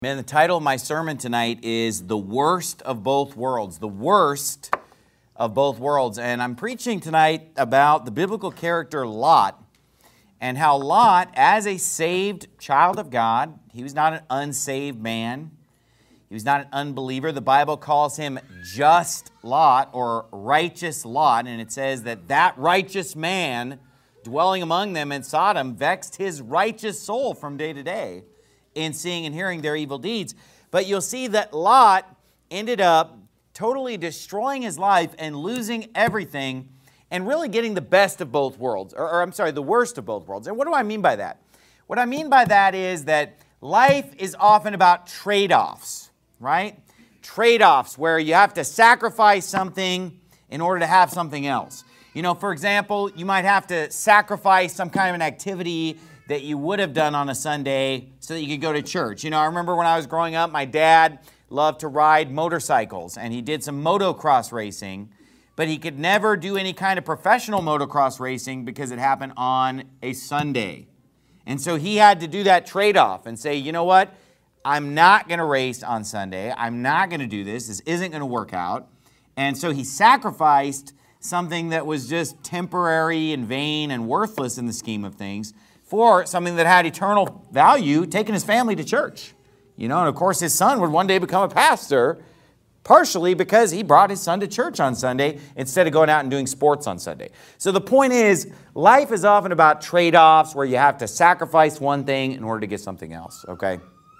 Man, the title of my sermon tonight is The Worst of Both Worlds. The Worst of Both Worlds. And I'm preaching tonight about the biblical character Lot and how Lot, as a saved child of God, he was not an unsaved man. He was not an unbeliever. The Bible calls him just Lot or righteous Lot. And it says that righteous man dwelling among them in Sodom vexed his righteous soul from day to day in seeing and hearing their evil deeds. But you'll see that Lot ended up totally destroying his life and losing everything and really getting the best of both worlds, the worst of both worlds. And what do I mean by that? What I mean by that is that life is often about trade-offs, right? Trade-offs where you have to sacrifice something in order to have something else. You know, for example, you might have to sacrifice some kind of an activity that you would have done on a Sunday so that you could go to church. You know, I remember when I was growing up, my dad loved to ride motorcycles, and he did some motocross racing, but he could never do any kind of professional motocross racing because it happened on a Sunday. And so he had to do that trade-off and say, you know what? I'm not going to race on Sunday. I'm not going to do this. This isn't going to work out. And so he sacrificed something that was just temporary and vain and worthless in the scheme of things for something that had eternal value, taking his family to church. You know, and of course his son would one day become a pastor, partially because he brought his son to church on Sunday instead of going out and doing sports on Sunday. So the point is, life is often about trade-offs where you have to sacrifice one thing in order to get something else, okay?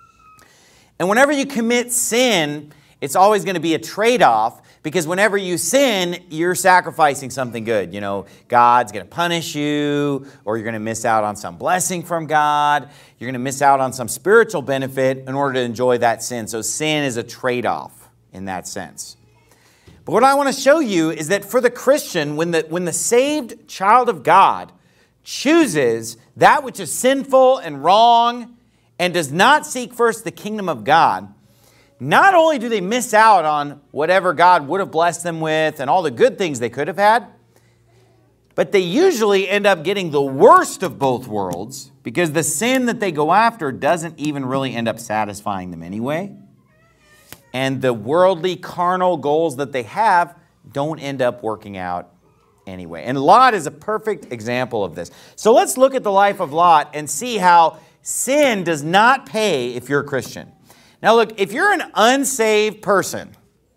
And whenever you commit sin, it's always going to be a trade-off, because whenever you sin, you're sacrificing something good. You know, God's going to punish you, or you're going to miss out on some blessing from God. You're going to miss out on some spiritual benefit in order to enjoy that sin. So sin is a trade-off in that sense. But what I want to show you is that for the Christian, when the saved child of God chooses that which is sinful and wrong and does not seek first the kingdom of God, not only do they miss out on whatever God would have blessed them with and all the good things they could have had, but they usually end up getting the worst of both worlds because the sin that they go after doesn't even really end up satisfying them anyway. And the worldly, carnal goals that they have don't end up working out anyway. And Lot is a perfect example of this. So let's look at the life of Lot and see how sin does not pay if you're a Christian. Now look, if you're an unsaved person,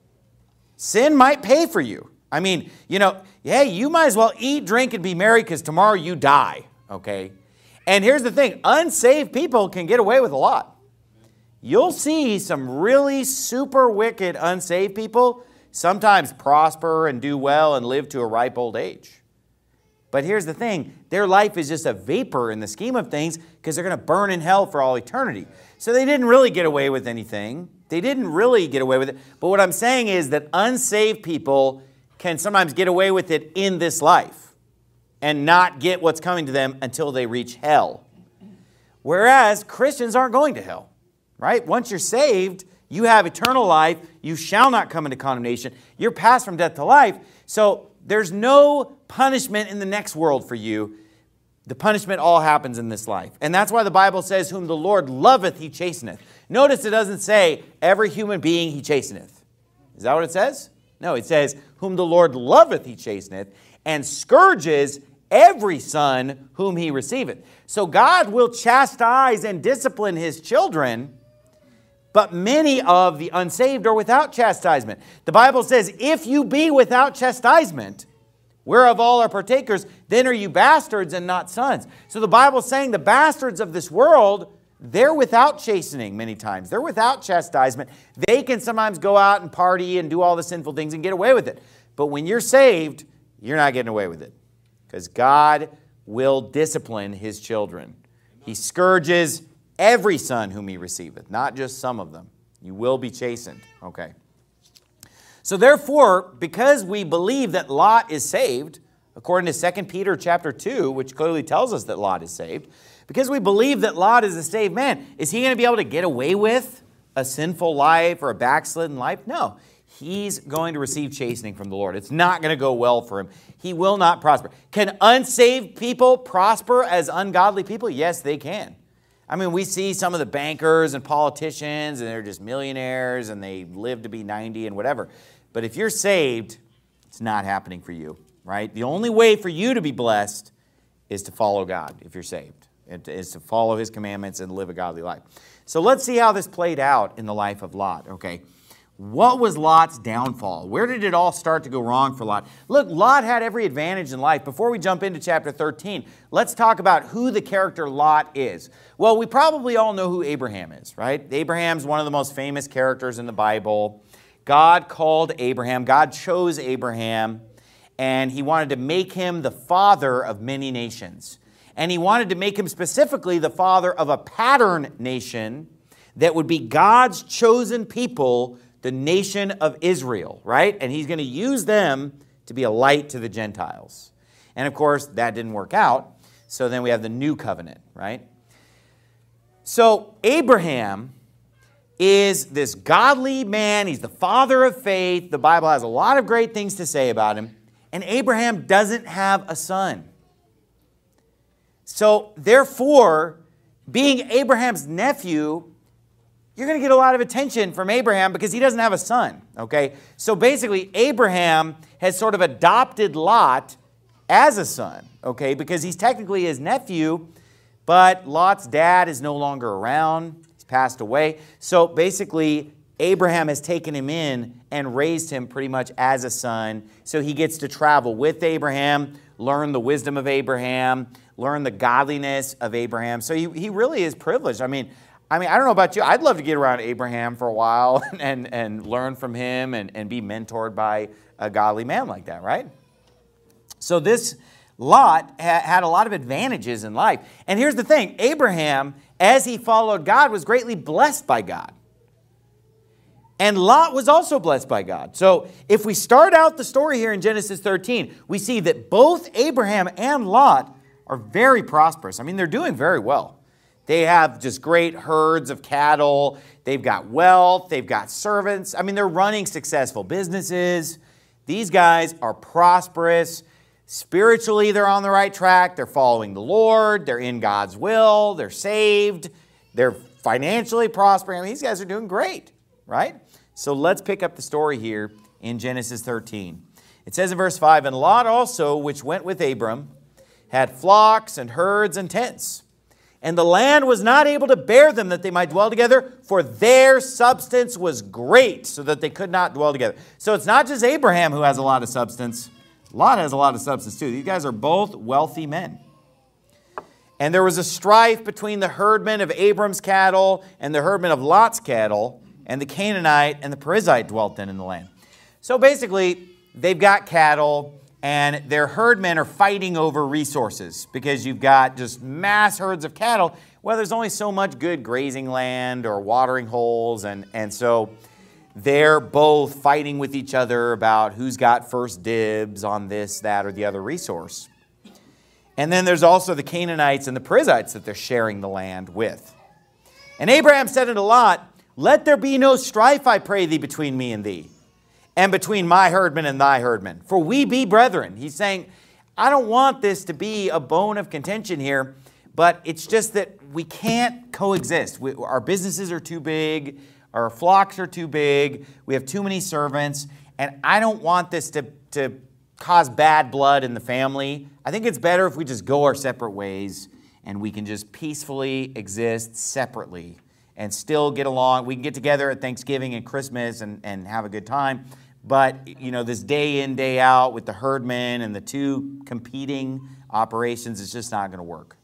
sin might pay for you. I mean, you know, hey, you might as well eat, drink, and be merry because tomorrow you die, okay? And here's the thing, unsaved people can get away with a lot. You'll see some really super wicked unsaved people sometimes prosper and do well and live to a ripe old age. But here's the thing, their life is just a vapor in the scheme of things because they're going to burn in hell for all eternity. So they didn't really get away with anything. They didn't really get away with it. But what I'm saying is that unsaved people can sometimes get away with it in this life and not get what's coming to them until they reach hell. Whereas Christians aren't going to hell, right? Once you're saved, you have eternal life. You shall not come into condemnation. You're passed from death to life. So there's no punishment in the next world for you. The punishment all happens in this life. And that's why the Bible says, whom the Lord loveth, he chasteneth. Notice it doesn't say, every human being he chasteneth. Is that what it says? No, it says, whom the Lord loveth, he chasteneth, and scourges every son whom he receiveth. So God will chastise and discipline his children, but many of the unsaved are without chastisement. The Bible says, if you be without chastisement, whereof all are partakers, then are you bastards and not sons. So the Bible's saying the bastards of this world, they're without chastening many times. They're without chastisement. They can sometimes go out and party and do all the sinful things and get away with it. But when you're saved, you're not getting away with it because God will discipline his children. He scourges every son whom he receiveth, not just some of them. You will be chastened. Okay. So therefore, because we believe that Lot is saved, according to 2 Peter chapter 2, which clearly tells us that Lot is saved, because we believe that Lot is a saved man, is he going to be able to get away with a sinful life or a backslidden life? No. He's going to receive chastening from the Lord. It's not going to go well for him. He will not prosper. Can unsaved people prosper as ungodly people? Yes, they can. I mean, we see some of the bankers and politicians, and they're just millionaires, and they live to be 90 and whatever. But if you're saved, it's not happening for you, right? The only way for you to be blessed is to follow God if you're saved. It is to follow His commandments and live a godly life. So let's see how this played out in the life of Lot, okay? What was Lot's downfall? Where did it all start to go wrong for Lot? Look, Lot had every advantage in life. Before we jump into chapter 13, let's talk about who the character Lot is. Well, we probably all know who Abraham is, right? Abraham's one of the most famous characters in the Bible. God called Abraham, God chose Abraham, and He wanted to make him the father of many nations. And He wanted to make him specifically the father of a pattern nation that would be God's chosen people, the nation of Israel, right? And He's going to use them to be a light to the Gentiles. And of course, that didn't work out. So then we have the new covenant, right? So Abraham is this godly man. He's the father of faith. The Bible has a lot of great things to say about him. And Abraham doesn't have a son. So therefore, being Abraham's nephew, you're going to get a lot of attention from Abraham because he doesn't have a son, okay? So basically, Abraham has sort of adopted Lot as a son, okay? Because he's technically his nephew, but Lot's dad is no longer around. He's passed away. So basically, Abraham has taken him in and raised him pretty much as a son. So he gets to travel with Abraham, learn the wisdom of Abraham, learn the godliness of Abraham. So he really is privileged. I mean, I don't know about you. I'd love to get around Abraham for a while and learn from him and be mentored by a godly man like that, right? So this Lot had a lot of advantages in life. And here's the thing. Abraham, as he followed God, was greatly blessed by God. And Lot was also blessed by God. So if we start out the story here in Genesis 13, we see that both Abraham and Lot are very prosperous. I mean, they're doing very well. They have just great herds of cattle. They've got wealth. They've got servants. I mean, they're running successful businesses. These guys are prosperous. Spiritually, they're on the right track. They're following the Lord. They're in God's will. They're saved. They're financially prospering. I mean, these guys are doing great, right? So let's pick up the story here in Genesis 13. It says in verse 5, "And Lot also, which went with Abram, had flocks and herds and tents. And the land was not able to bear them that they might dwell together, for their substance was great, so that they could not dwell together." So it's not just Abraham who has a lot of substance. Lot has a lot of substance too. These guys are both wealthy men. "And there was a strife between the herdmen of Abram's cattle and the herdmen of Lot's cattle, and the Canaanite and the Perizzite dwelt then in the land." So basically, they've got cattle, and their herdmen are fighting over resources because you've got just mass herds of cattle. Well, there's only so much good grazing land or watering holes, and so they're both fighting with each other about who's got first dibs on this, that, or the other resource. And then there's also the Canaanites and the Perizzites that they're sharing the land with. "And Abraham said unto Lot, Let there be no strife, I pray thee, between me and thee, and between my herdmen and thy herdmen, for we be brethren." He's saying, I don't want this to be a bone of contention here, but it's just that we can't coexist. Our businesses are too big, our flocks are too big, we have too many servants, and I don't want this to cause bad blood in the family. I think it's better if we just go our separate ways and we can just peacefully exist separately and still get along. We can get together at Thanksgiving and Christmas and have a good time. But, you know, this day in, day out with the herdmen and the two competing operations, it's just not going to work.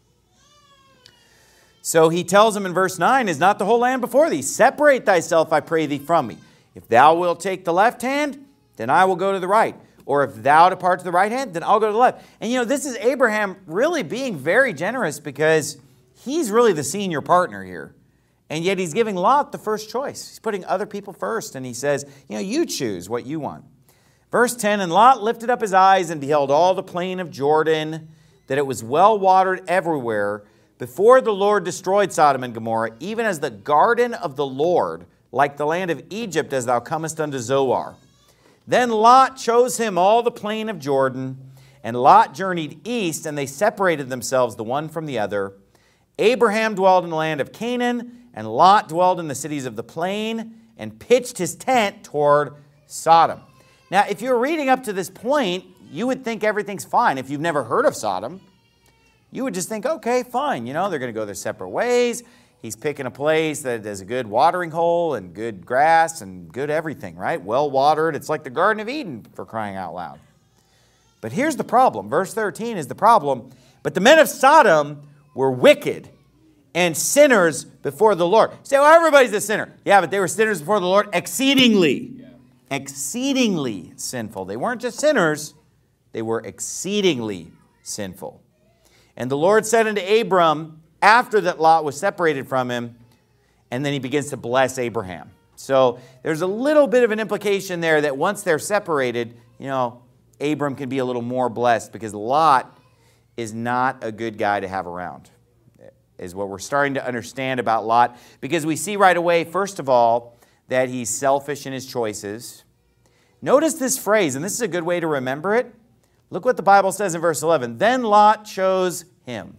So he tells him in verse 9, "Is not the whole land before thee? Separate thyself, I pray thee, from me. If thou wilt take the left hand, then I will go to the right. Or if thou depart to the right hand, then I'll go to the left." And, you know, this is Abraham really being very generous because he's really the senior partner here. And yet he's giving Lot the first choice. He's putting other people first. And he says, you know, you choose what you want. Verse 10, "And Lot lifted up his eyes and beheld all the plain of Jordan, that it was well watered everywhere, before the Lord destroyed Sodom and Gomorrah, even as the garden of the Lord, like the land of Egypt, as thou comest unto Zoar. Then Lot chose him all the plain of Jordan, and Lot journeyed east, and they separated themselves the one from the other. Abraham dwelled in the land of Canaan, and Lot dwelled in the cities of the plain, and pitched his tent toward Sodom. Now, if you're reading up to this point, you would think everything's fine. If you've never heard of Sodom, you would just think, okay, fine. You know, they're going to go their separate ways. He's picking a place that has a good watering hole and good grass and good everything, right? Well watered. It's like the Garden of Eden, for crying out loud. But here's the problem. Verse 13 is the problem. But the men of Sodom were wicked and sinners before the Lord. You say, well, everybody's a sinner. Yeah, but they were sinners before the Lord exceedingly. Yeah. Exceedingly sinful. They weren't just sinners. They were exceedingly sinful. And the Lord said unto Abram, after that Lot was separated from him, and then he begins to bless Abraham. So there's a little bit of an implication there that once they're separated, you know, Abram can be a little more blessed because Lot is not a good guy to have around, is what we're starting to understand about Lot. Because we see right away, first of all, that he's selfish in his choices. Notice this phrase, and this is a good way to remember it. Look what the Bible says in verse 11. Then Lot chose him.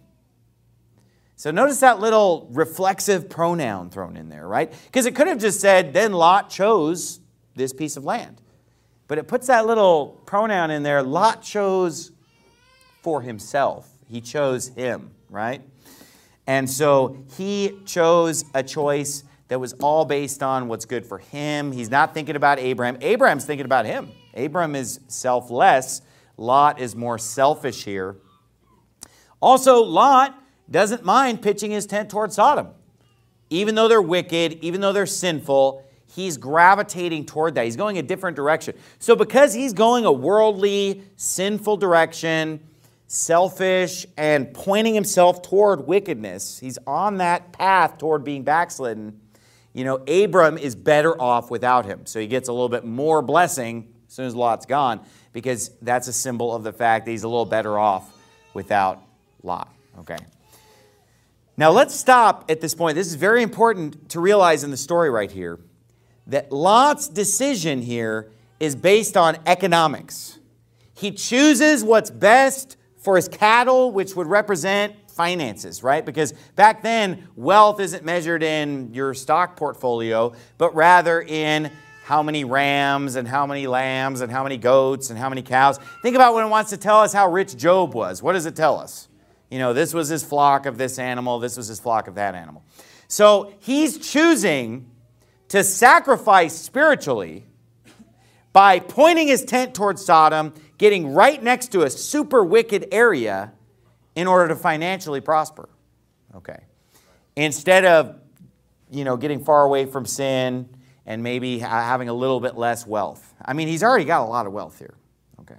So notice that little reflexive pronoun thrown in there, right? Because it could have just said, then Lot chose this piece of land. But it puts that little pronoun in there. Lot chose for himself. He chose him, right? And so he chose a choice that was all based on what's good for him. He's not thinking about Abraham. Abraham's thinking about him. Abraham is selfless. Lot is more selfish here. Also, Lot doesn't mind pitching his tent toward Sodom. Even though they're wicked, even though they're sinful, he's gravitating toward that. He's going a different direction. So because he's going a worldly, sinful direction, selfish, and pointing himself toward wickedness, he's on that path toward being backslidden. You know, Abram is better off without him. So he gets a little bit more blessing as soon as Lot's gone, because that's a symbol of the fact that he's a little better off without Lot. Okay. Now let's stop at this point. This is very important to realize in the story right here, that Lot's decision here is based on economics. He chooses what's best for his cattle, which would represent finances, right? Because back then, wealth isn't measured in your stock portfolio, but rather in how many rams and how many lambs and how many goats and how many cows. Think about when it wants to tell us how rich Job was. What does it tell us? You know, this was his flock of this animal, this was his flock of that animal. So he's choosing to sacrifice spiritually by pointing his tent towards Sodom, getting right next to a super wicked area in order to financially prosper. Okay. Instead of, you know, getting far away from sin and maybe having a little bit less wealth. I mean, he's already got a lot of wealth here. Okay.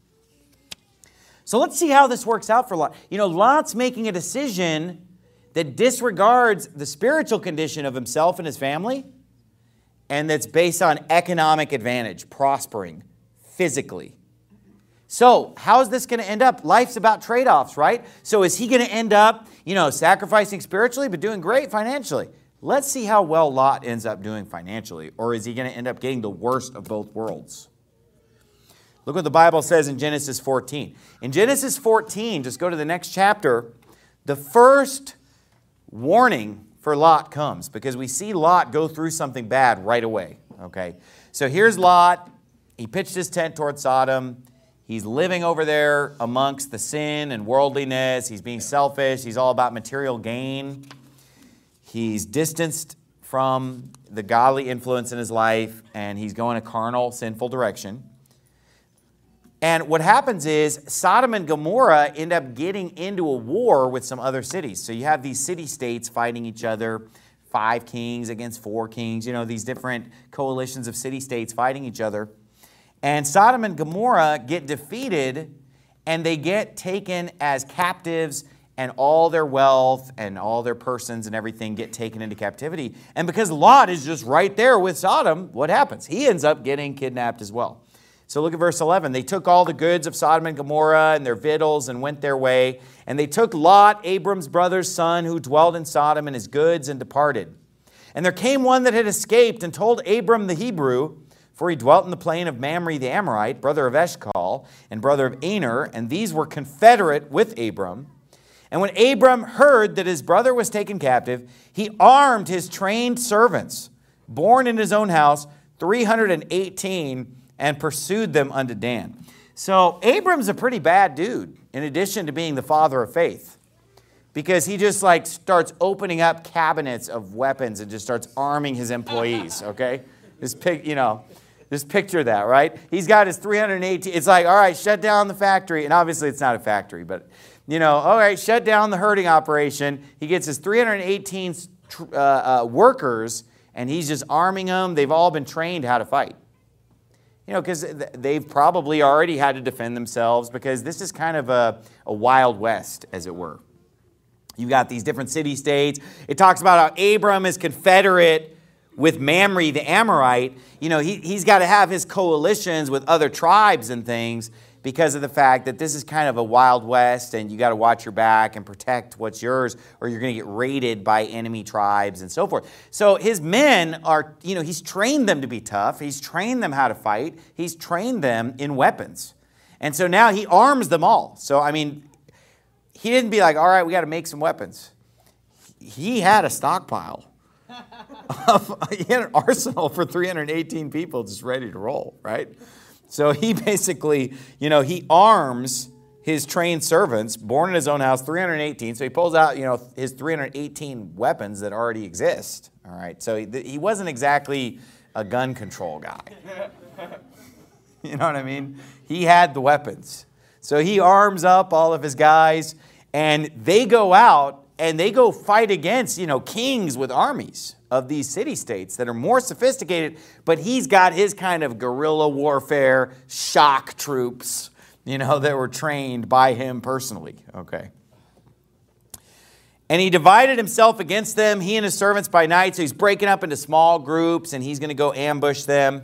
So let's see how this works out for Lot. You know, Lot's making a decision that disregards the spiritual condition of himself and his family, and that's based on economic advantage, prospering physically. So how is this going to end up? Life's about trade-offs, right? So is he going to end up, you know, sacrificing spiritually but doing great financially? Let's see how well Lot ends up doing financially. Or is he going to end up getting the worst of both worlds? Look what the Bible says in Genesis 14. In Genesis 14, just go to the next chapter, the first warning for Lot comes, because we see Lot go through something bad right away. Okay, so here's Lot. He pitched his tent toward Sodom. He's living over there amongst the sin and worldliness. He's being selfish. He's all about material gain. He's distanced from the godly influence in his life, and he's going a carnal, sinful direction. And what happens is Sodom and Gomorrah end up getting into a war with some other cities. So you have these city-states fighting each other, 5 kings against 4 kings, you know, these different coalitions of city-states fighting each other. And Sodom and Gomorrah get defeated, and they get taken as captives, and all their wealth and all their persons and everything get taken into captivity. And because Lot is just right there with Sodom, what happens? He ends up getting kidnapped as well. So look at verse 11. They took all the goods of Sodom and Gomorrah and their victuals and went their way. And they took Lot, Abram's brother's son, who dwelled in Sodom, and his goods, and departed. And there came one that had escaped and told Abram the Hebrew, for he dwelt in the plain of Mamre the Amorite, brother of Eshcol, and brother of Aner, and these were confederate with Abram. And when Abram heard that his brother was taken captive, he armed his trained servants, born in his own house, 318, and pursued them unto Dan. So Abram's a pretty bad dude, in addition to being the father of faith, because he just like starts opening up cabinets of weapons and just starts arming his employees, okay? Just picture that, right? He's got his 318. It's like, all right, shut down the factory. And obviously it's not a factory, but, all right, shut down the herding operation. He gets his 318 workers, and he's just arming them. They've all been trained how to fight. Because they've probably already had to defend themselves, because this is kind of a Wild West, as it were. You've got these different city-states. It talks about how Abram is confederate with Mamre the Amorite. He's got to have his coalitions with other tribes and things because of the fact that this is kind of a Wild West, and you got to watch your back and protect what's yours, or you're going to get raided by enemy tribes and so forth. So his men are, he's trained them to be tough. He's trained them how to fight. He's trained them in weapons. And so now he arms them all. So, he didn't be like, all right, we got to make some weapons. He had a stockpile. He had an arsenal for 318 people just ready to roll, right? So he basically, he arms his trained servants, born in his own house, 318. So he pulls out, his 318 weapons that already exist, all right? So he wasn't exactly a gun control guy. You know what I mean? He had the weapons. So he arms up all of his guys, and they go out and they go fight against, kings with armies of these city-states that are more sophisticated, but he's got his kind of guerrilla warfare, shock troops, that were trained by him personally, okay? And he divided himself against them, he and his servants by night, so he's breaking up into small groups, and he's going to go ambush them.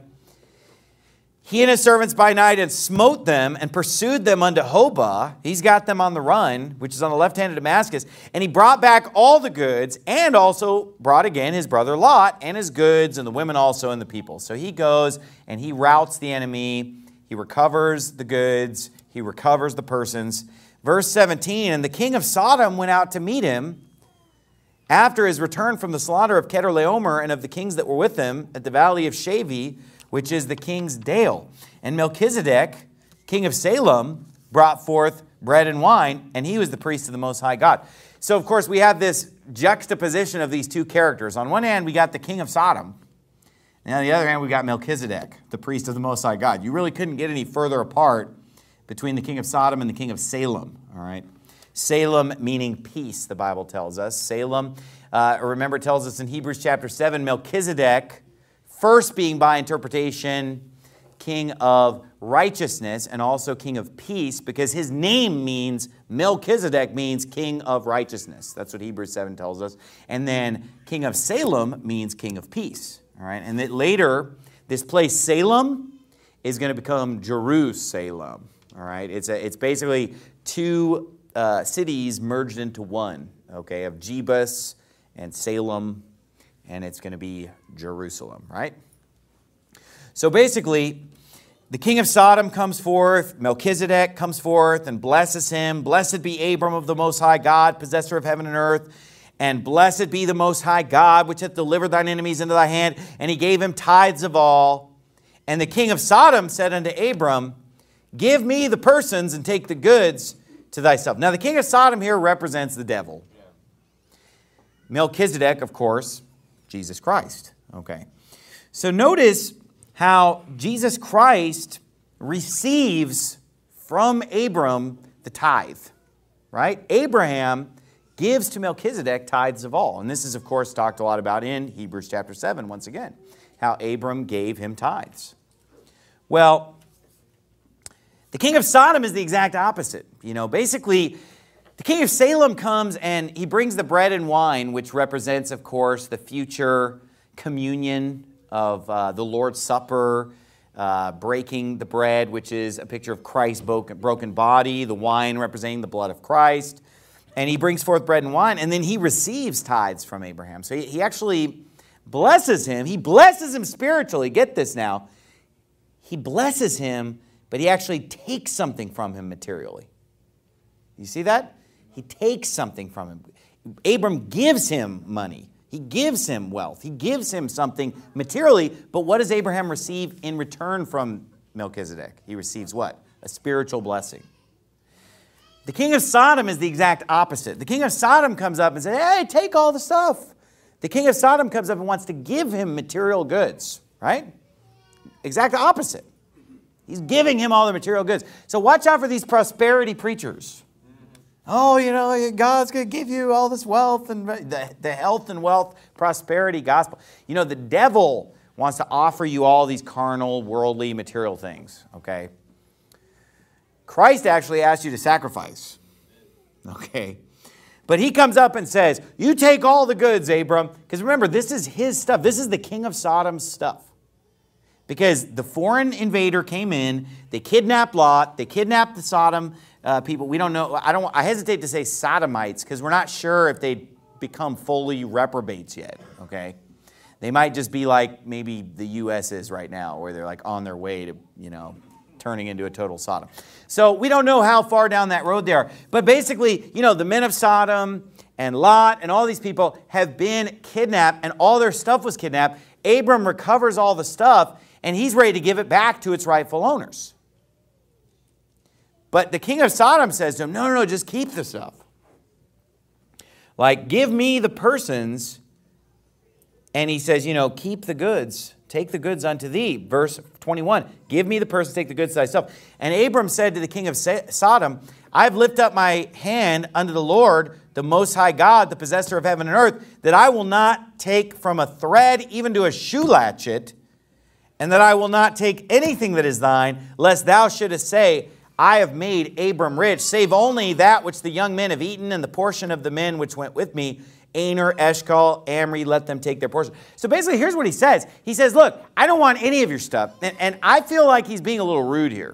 He and his servants by night had smote them and pursued them unto Hobah. He's got them on the run, which is on the left hand of Damascus. And he brought back all the goods, and also brought again his brother Lot and his goods, and the women also and the people. So he goes and he routs the enemy. He recovers the goods. He recovers the persons. Verse 17, and the king of Sodom went out to meet him after his return from the slaughter of Chedorlaomer and of the kings that were with him at the valley of Shaveh, which is the king's dale. And Melchizedek, king of Salem, brought forth bread and wine, and he was the priest of the Most High God. So, of course, we have this juxtaposition of these two characters. On one hand, we got the king of Sodom, and on the other hand, we got Melchizedek, the priest of the Most High God. You really couldn't get any further apart between the king of Sodom and the king of Salem, all right? Salem meaning peace, the Bible tells us. Salem, remember, it tells us in Hebrews chapter 7, Melchizedek, first being by interpretation king of righteousness and also king of peace, because his name means, Melchizedek means king of righteousness. That's what Hebrews 7 tells us. And then king of Salem means king of peace. All right, and that later, this place Salem is going to become Jerusalem. All right, it's basically two cities merged into one, okay, of Jebus and Salem, and it's going to be Jerusalem, right? So basically, the king of Sodom comes forth, Melchizedek comes forth and blesses him. Blessed be Abram of the Most High God, possessor of heaven and earth. And blessed be the Most High God, which hath delivered thine enemies into thy hand. And he gave him tithes of all. And the king of Sodom said unto Abram, give me the persons and take the goods to thyself. Now the king of Sodom here represents the devil. Melchizedek, of course, Jesus Christ. Okay. So notice how Jesus Christ receives from Abram the tithe, right? Abraham gives to Melchizedek tithes of all. And this is, of course, talked a lot about in Hebrews chapter 7, once again, how Abram gave him tithes. Well, the king of Sodom is the exact opposite. Basically, the king of Salem comes and he brings the bread and wine, which represents, of course, the future communion of the Lord's Supper, breaking the bread, which is a picture of Christ's broken body, the wine representing the blood of Christ. And he brings forth bread and wine, and then he receives tithes from Abraham. So he actually blesses him. He blesses him spiritually. Get this now. He blesses him, but he actually takes something from him materially. You see that? He takes something from him. Abram gives him money. He gives him wealth. He gives him something materially. But what does Abraham receive in return from Melchizedek? He receives what? A spiritual blessing. The king of Sodom is the exact opposite. The king of Sodom comes up and says, hey, take all the stuff. The king of Sodom comes up and wants to give him material goods, right? Exact opposite. He's giving him all the material goods. So watch out for these prosperity preachers. Oh, you know, God's going to give you all this wealth and the health and wealth prosperity gospel. You know, the devil wants to offer you all these carnal, worldly, material things, okay? Christ actually asked you to sacrifice, okay? But he comes up and says, you take all the goods, Abram. Because remember, this is his stuff. This is the king of Sodom's stuff. Because the foreign invader came in, they kidnapped Lot, they kidnapped the Sodom people. We don't know, I hesitate to say Sodomites because we're not sure if they'd become fully reprobates yet, okay? They might just be like maybe the U.S. is right now, where they're like on their way to, you know, turning into a total Sodom. So we don't know how far down that road they are. But basically, you know, the men of Sodom and Lot and all these people have been kidnapped, and all their stuff was kidnapped. Abram recovers all the stuff, and he's ready to give it back to its rightful owners. But the king of Sodom says to him, no, no, no, just keep the stuff. Like, give me the persons. And he says, you know, keep the goods. Take the goods unto thee. Verse 21, give me the persons, take the goods to thyself. And Abram said to the king of Sodom, I've lifted up my hand unto the Lord, the Most High God, the possessor of heaven and earth, that I will not take from a thread even to a shoe latchet, and that I will not take anything that is thine, lest thou shouldest say, I have made Abram rich, save only that which the young men have eaten, and the portion of the men which went with me, Aner, Eshcol, Amri, let them take their portion. So basically, here's what he says. He says, look, I don't want any of your stuff. And I feel like he's being a little rude here.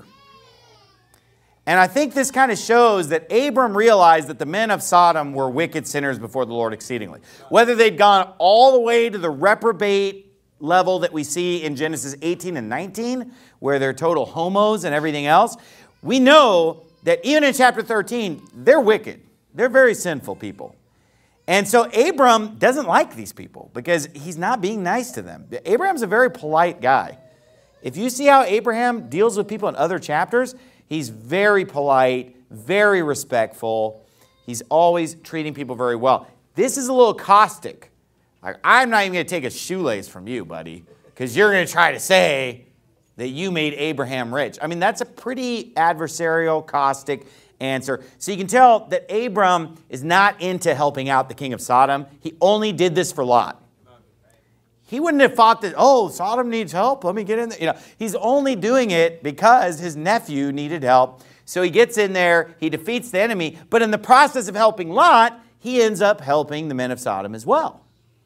And I think this kind of shows that Abram realized that the men of Sodom were wicked sinners before the Lord exceedingly. Whether they'd gone all the way to the reprobate level that we see in Genesis 18 and 19, where they're total homos and everything else, we know that even in chapter 13, they're wicked. They're very sinful people. And so Abram doesn't like these people because he's not being nice to them. Abraham's a very polite guy. If you see how Abraham deals with people in other chapters, he's very polite, very respectful. He's always treating people very well. This is a little caustic. Like, I'm not even going to take a shoelace from you, buddy, because you're going to try to say that you made Abraham rich. I mean, that's a pretty adversarial, caustic answer. So you can tell that Abram is not into helping out the king of Sodom. He only did this for Lot. He wouldn't have thought that, oh, Sodom needs help, let me get in there. You know, he's only doing it because his nephew needed help. So he gets in there, he defeats the enemy, but in the process of helping Lot, he ends up helping the men of Sodom as well.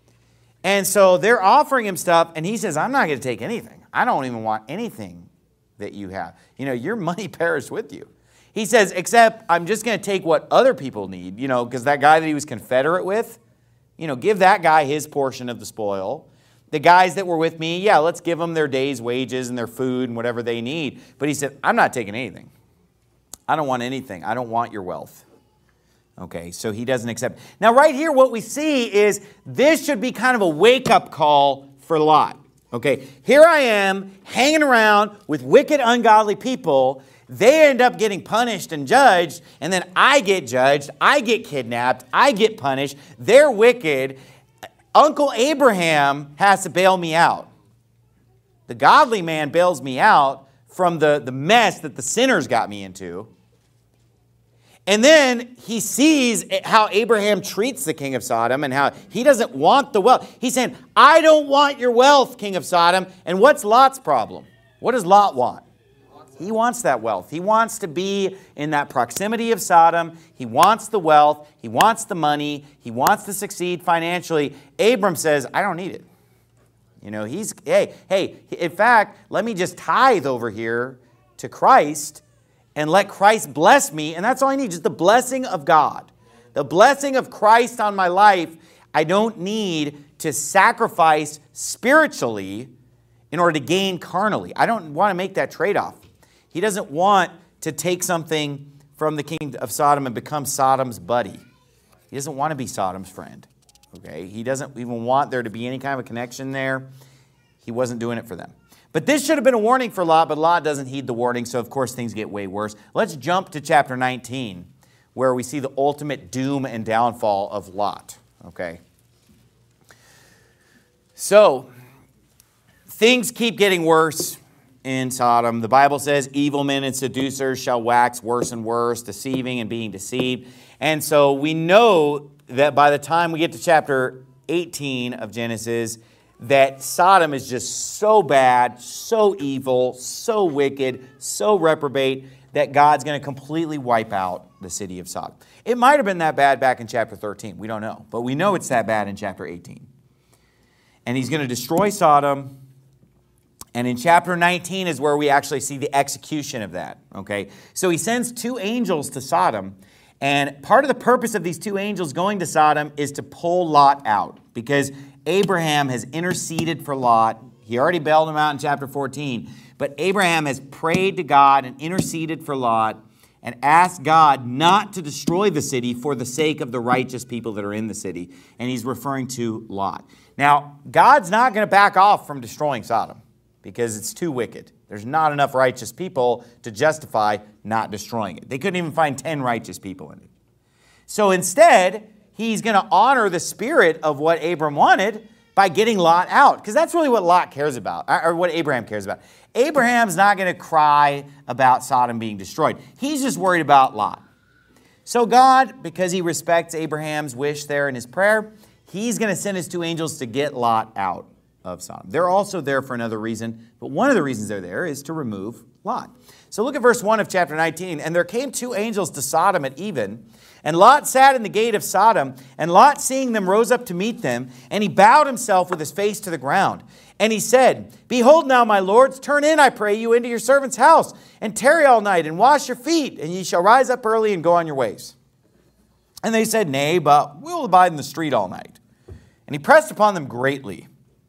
And so they're offering him stuff, and he says, I'm not going to take anything. I don't even want anything that you have. You know, your money perished with you. He says, except I'm just going to take what other people need, you know, because that guy that he was confederate with, you know, give that guy his portion of the spoil. The guys that were with me, yeah, let's give them their day's wages and their food and whatever they need. But he said, I'm not taking anything. I don't want anything. I don't want your wealth. Okay, so he doesn't accept. Now, right here, what we see is this should be kind of a wake-up call for Lot. Okay, here I am hanging around with wicked, ungodly people. They end up getting punished and judged, and then I get judged, I get kidnapped, I get punished. They're wicked. Uncle Abraham has to bail me out. The godly man bails me out from the mess that the sinners got me into. And then he sees how Abraham treats the king of Sodom and how he doesn't want the wealth. He's saying, I don't want your wealth, king of Sodom. And what's Lot's problem? What does Lot want? He wants that wealth. He wants to be in that proximity of Sodom. He wants the wealth. He wants the money. He wants to succeed financially. Abram says, I don't need it. You know, hey, in fact, let me just tithe over here to Christ and let Christ bless me. And that's all I need, just the blessing of God. The blessing of Christ on my life. I don't need to sacrifice spiritually in order to gain carnally. I don't want to make that trade-off. He doesn't want to take something from the king of Sodom and become Sodom's buddy. He doesn't want to be Sodom's friend. Okay? He doesn't even want there to be any kind of a connection there. He wasn't doing it for them. But this should have been a warning for Lot, but Lot doesn't heed the warning, so of course things get way worse. Let's jump to chapter 19, where we see the ultimate doom and downfall of Lot. Okay? So, things keep getting worse in Sodom. The Bible says evil men and seducers shall wax worse and worse, deceiving and being deceived. And so we know that by the time we get to chapter 18 of Genesis, that Sodom is just so bad, so evil, so wicked, so reprobate, that God's going to completely wipe out the city of Sodom. It might have been that bad back in chapter 13. We don't know. But we know it's that bad in chapter 18. And he's going to destroy Sodom. And in chapter 19 is where we actually see the execution of that. Okay? So he sends 2 angels to Sodom. And part of the purpose of these 2 angels going to Sodom is to pull Lot out. Because Abraham has interceded for Lot. He already bailed him out in chapter 14. But Abraham has prayed to God and interceded for Lot and asked God not to destroy the city for the sake of the righteous people that are in the city. And he's referring to Lot. Now, God's not going to back off from destroying Sodom because it's too wicked. There's not enough righteous people to justify not destroying it. They couldn't even find 10 righteous people in it. So instead, he's going to honor the spirit of what Abram wanted by getting Lot out. Because that's really what Lot cares about, or what Abraham cares about. Abraham's not going to cry about Sodom being destroyed. He's just worried about Lot. So God, because he respects Abraham's wish there in his prayer, he's going to send his 2 angels to get Lot out of Sodom. They're also there for another reason, but one of the reasons they're there is to remove Lot. So look at verse 1 of chapter 19. And there came 2 angels to Sodom at even, and Lot sat in the gate of Sodom, and Lot, seeing them, rose up to meet them, and he bowed himself with his face to the ground. And he said, Behold now, my lords, turn in, I pray you, into your servant's house, and tarry all night, and wash your feet, and ye shall rise up early and go on your ways. And they said, Nay, but we'll abide in the street all night. And he pressed upon them greatly,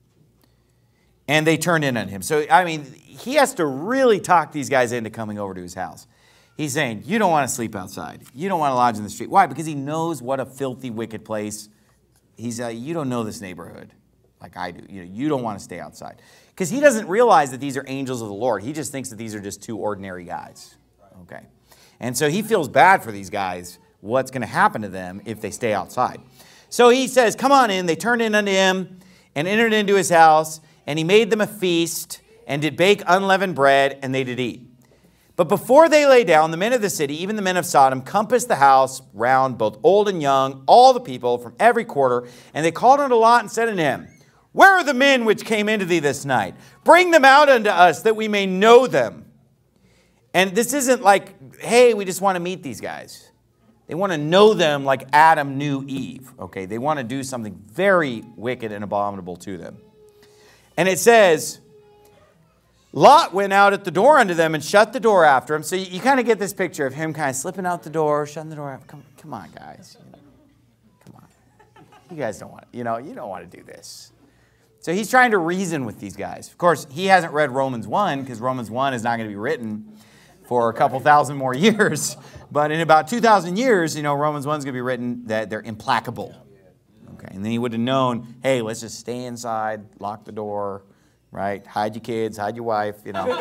and they turned in on him. So, I mean, he has to really talk these guys into coming over to his house. He's saying, you don't want to sleep outside. You don't want to lodge in the street. Why? Because he knows what a filthy, wicked place. He's you don't know this neighborhood like I do. You don't want to stay outside. Because he doesn't realize that these are angels of the Lord. He just thinks that these are just 2 ordinary guys. Okay. And so he feels bad for these guys, what's going to happen to them if they stay outside. So he says, come on in. They turned in unto him and entered into his house. And he made them a feast, and did bake unleavened bread, and they did eat. But before they lay down, the men of the city, even the men of Sodom, compassed the house round, both old and young, all the people from every quarter. And they called unto Lot and said unto him, Where are the men which came into thee this night? Bring them out unto us, that we may know them. And this isn't like, hey, we just want to meet these guys. They want to know them like Adam knew Eve. Okay, they want to do something very wicked and abominable to them. And it says, Lot went out at the door unto them and shut the door after him. So you kind of get this picture of him kind of slipping out the door, shutting the door. Come on, guys. Come on. You guys don't want, you don't want to do this. So he's trying to reason with these guys. Of course, he hasn't read Romans 1 because Romans 1 is not going to be written for a couple thousand more years. But in about 2,000 years, Romans 1 is going to be written that they're implacable. Okay, and then he would have known, hey, let's just stay inside, lock the door, right? Hide your kids, hide your wife,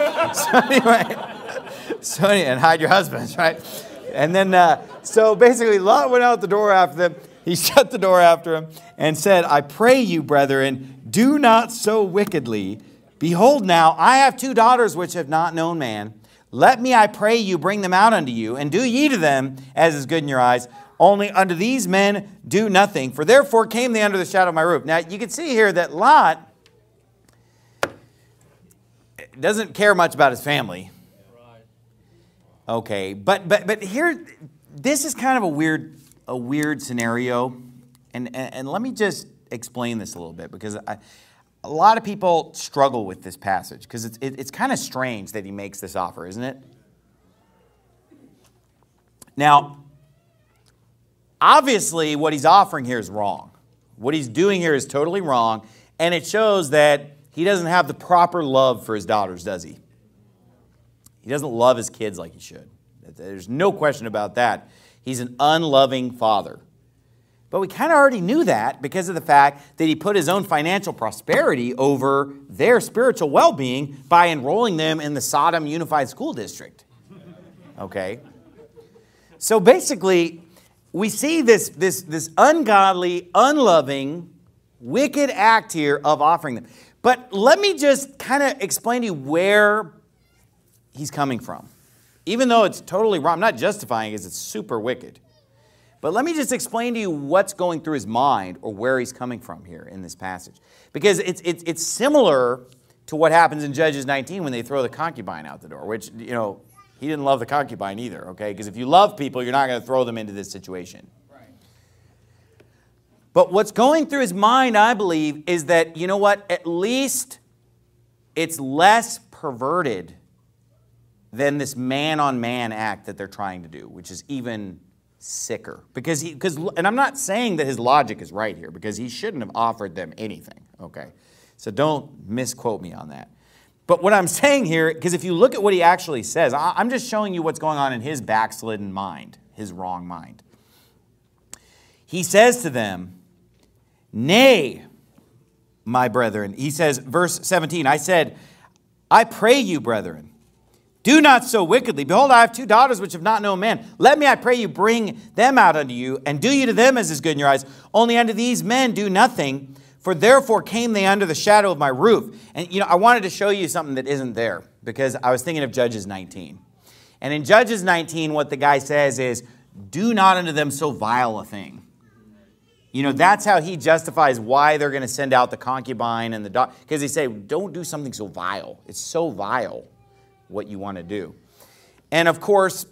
So anyway, and hide your husbands, right? And then, so basically, Lot went out the door after them. He shut the door after him and said, I pray you, brethren, do not so wickedly. Behold now, I have 2 daughters which have not known man. Let me, I pray you, bring them out unto you, and do ye to them as is good in your eyes. Only unto these men do nothing, for therefore came they under the shadow of my roof. Now, you can see here that Lot doesn't care much about his family. Okay, but here, this is kind of a weird scenario, and let me just explain this a little bit, because a lot of people struggle with this passage, because it's kind of strange that he makes this offer, isn't it? Now, obviously, what he's offering here is wrong. What he's doing here is totally wrong, and it shows that he doesn't have the proper love for his daughters, does he? He doesn't love his kids like he should. There's no question about that. He's an unloving father. But we kind of already knew that because of the fact that he put his own financial prosperity over their spiritual well-being by enrolling them in the Sodom Unified School District. Okay? So basically, we see this ungodly, unloving, wicked act here of offering them. But let me just kind of explain to you where he's coming from. Even though it's totally wrong, I'm not justifying it because it's super wicked. But let me just explain to you what's going through his mind or where he's coming from here in this passage. Because it's similar to what happens in Judges 19 when they throw the concubine out the door, which, you know, he didn't love the concubine either, okay? Because if you love people, you're not going to throw them into this situation. Right. But what's going through his mind, I believe, is that, you know what, at least it's less perverted than this man-on-man act that they're trying to do, which is even sicker. And I'm not saying that his logic is right here, because he shouldn't have offered them anything, okay? So don't misquote me on that. But what I'm saying here, because if you look at what he actually says, I'm just showing you what's going on in his backslidden mind, his wrong mind. He says to them, "Nay, my brethren," he says, verse 17, "I said, I pray you, brethren, do not so wickedly. Behold, I have 2 daughters which have not known man. Let me, I pray you, bring them out unto you, and do you to them as is good in your eyes. Only unto these men do nothing, for therefore came they under the shadow of my roof." And, you know, I wanted to show you something that isn't there, because I was thinking of Judges 19. And in Judges 19, what the guy says is, "Do not unto them so vile a thing." You know, that's how he justifies why they're going to send out the concubine and the daughter. Because they say, don't do something so vile. It's so vile what you want to do. And of course,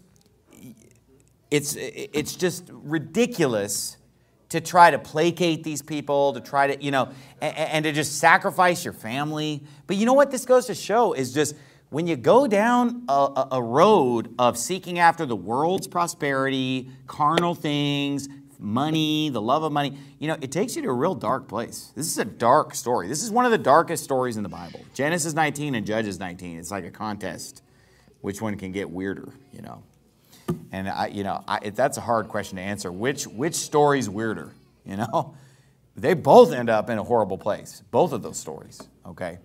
it's just ridiculous to try to placate these people, to try to, you know, and to just sacrifice your family. But you know what this goes to show is just when you go down a road of seeking after the world's prosperity, carnal things, money, the love of money, you know, it takes you to a real dark place. This is a dark story. This is one of the darkest stories in the Bible. Genesis 19 and Judges 19. It's like a contest. Which one can get weirder, you know? And that's a hard question to answer. Which story's weirder, you know? They both end up in a horrible place. Both of those stories, okay?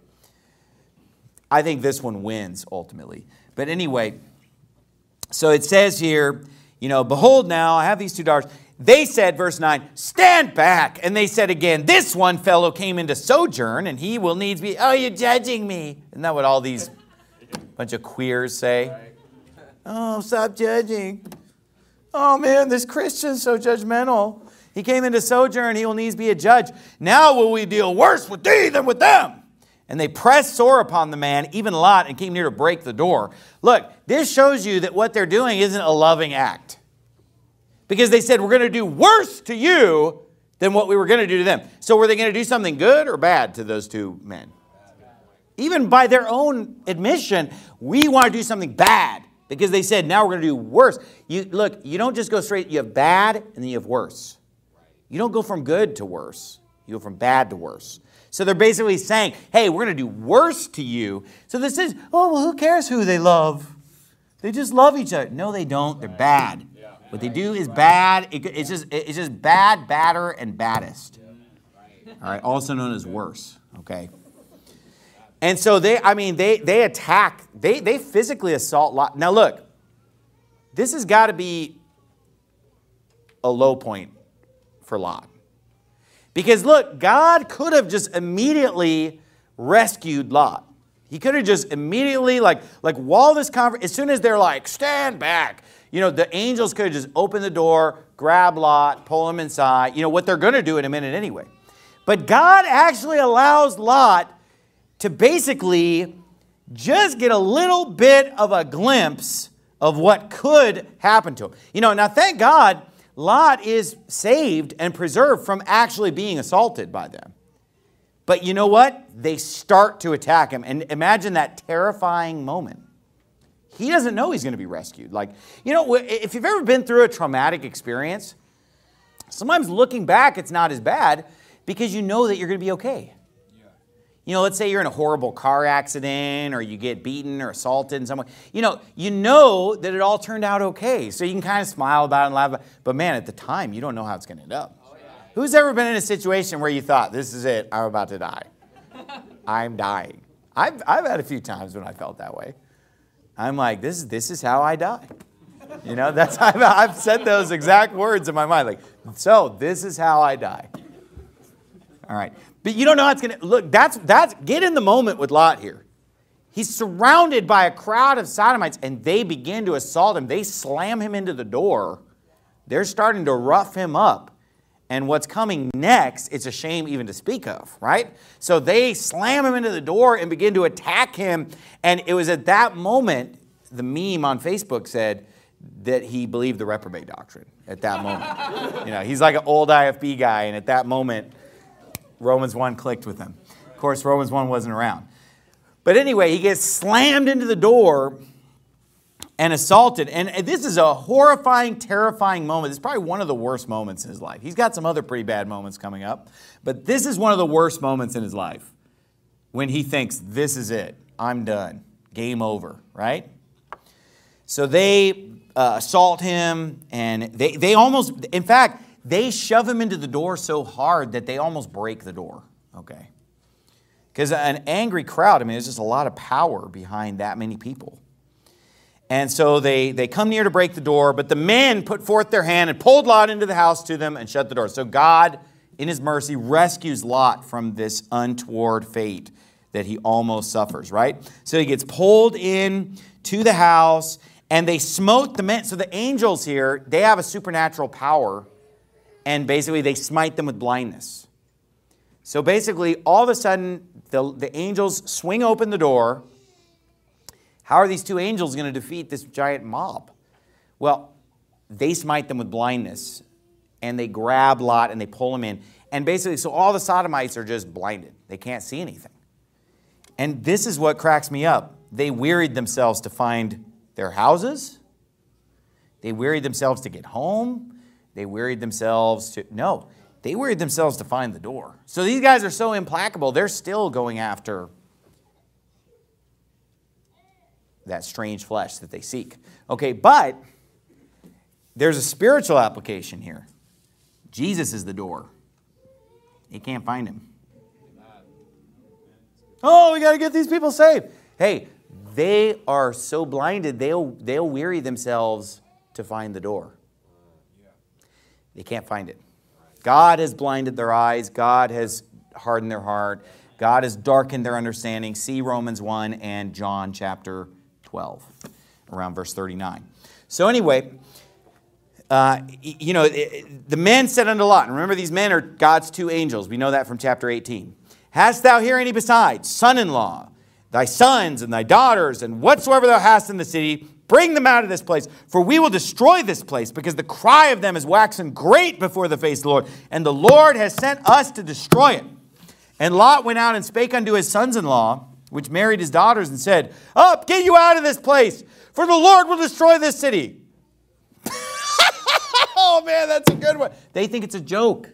I think this one wins ultimately. But anyway, so it says here, you know, "Behold now, I have these 2 daughters. They said," verse 9, "Stand back." And they said again, "This one fellow came into sojourn, and he will needs be," oh, you're judging me. Isn't that what all these bunch of queers say? Oh, stop judging. Oh, man, this Christian's so judgmental. He came into sojourn, he will needs be a judge. Now will we deal worse with thee than with them. And they pressed sore upon the man, even Lot, and came near to break the door. Look, this shows you that what they're doing isn't a loving act. Because they said, we're going to do worse to you than what we were going to do to them. So were they going to do something good or bad to those 2 men? Even by their own admission, we want to do something bad. Because they said, now we're going to do worse. Look, you don't just go straight, you have bad and then you have worse. You don't go from good to worse. You go from bad to worse. So they're basically saying, hey, we're going to do worse to you. So this is, oh, well, who cares who they love? They just love each other. No, they don't. They're bad. What they do is bad. It's just bad, badder, and baddest. All right, also known as worse. Okay. And so they attack. They physically assault Lot. Now look, this has got to be a low point for Lot. Because look, God could have just immediately rescued Lot. He could have just immediately, like while this conference, as soon as they're like, stand back, you know, the angels could have just opened the door, grab Lot, pull him inside, you know, what they're going to do in a minute anyway. But God actually allows Lot to basically just get a little bit of a glimpse of what could happen to him. You know, now thank God, Lot is saved and preserved from actually being assaulted by them. But you know what? They start to attack him. And imagine that terrifying moment. He doesn't know he's going to be rescued. Like, you know, if you've ever been through a traumatic experience, sometimes looking back, it's not as bad because you know that you're going to be okay. You know, let's say you're in a horrible car accident or you get beaten or assaulted in some way. You know that it all turned out okay. So you can kind of smile about it and laugh about it. But man, at the time, you don't know how it's going to end up. Oh, yeah. Who's ever been in a situation where you thought, this is it, I'm about to die? I'm dying. I've had a few times when I felt that way. I'm like, this is how I die. You know, I've said those exact words in my mind. Like, so this is how I die. All right. But you don't know how it's going to look. That's get in the moment with Lot here. He's surrounded by a crowd of sodomites, and they begin to assault him. They slam him into the door. They're starting to rough him up. And what's coming next, it's a shame even to speak of, right? So they slam him into the door and begin to attack him. And it was at that moment, the meme on Facebook said that he believed the reprobate doctrine at that moment. You know, he's like an old IFB guy, and at that moment, Romans 1 clicked with him. Of course, Romans 1 wasn't around. But anyway, he gets slammed into the door and assaulted. And this is a horrifying, terrifying moment. It's probably one of the worst moments in his life. He's got some other pretty bad moments coming up. But this is one of the worst moments in his life when he thinks, this is it. I'm done. Game over, right? So they assault him, and they almost, in fact, they shove him into the door so hard that they almost break the door, okay? Because an angry crowd, I mean, there's just a lot of power behind that many people. And so they come near to break the door, but the men put forth their hand and pulled Lot into the house to them and shut the door. So God, in his mercy, rescues Lot from this untoward fate that he almost suffers, right? So he gets pulled in to the house, and they smote the men. So the angels here, they have a supernatural power, and basically they smite them with blindness. So basically, all of a sudden, the angels swing open the door. How are these two angels going to defeat this giant mob? Well, they smite them with blindness, and they grab Lot and they pull him in. And basically, so all the sodomites are just blinded. They can't see anything. And this is what cracks me up. They wearied themselves to find their houses. They wearied themselves to get home. They wearied themselves to, no, they wearied themselves to find the door. So these guys are so implacable, they're still going after that strange flesh that they seek. Okay, but there's a spiritual application here. Jesus is the door. They can't find him. Oh, we got to get these people saved. Hey, they are so blinded, they'll weary themselves to find the door. They can't find it. God has blinded their eyes. God has hardened their heart. God has darkened their understanding. See Romans 1 and John chapter 12, around verse 39. So anyway, the men said unto Lot, and remember these men are God's two angels. We know that from chapter 18. Hast thou here any besides, son-in-law, thy sons and thy daughters, and whatsoever thou hast in the city, bring them out of this place, for we will destroy this place, because the cry of them is waxen great before the face of the Lord, and the Lord has sent us to destroy it. And Lot went out and spake unto his sons-in-law, which married his daughters, and said, Up, get you out of this place, for the Lord will destroy this city. Oh man, that's a good one. They think it's a joke.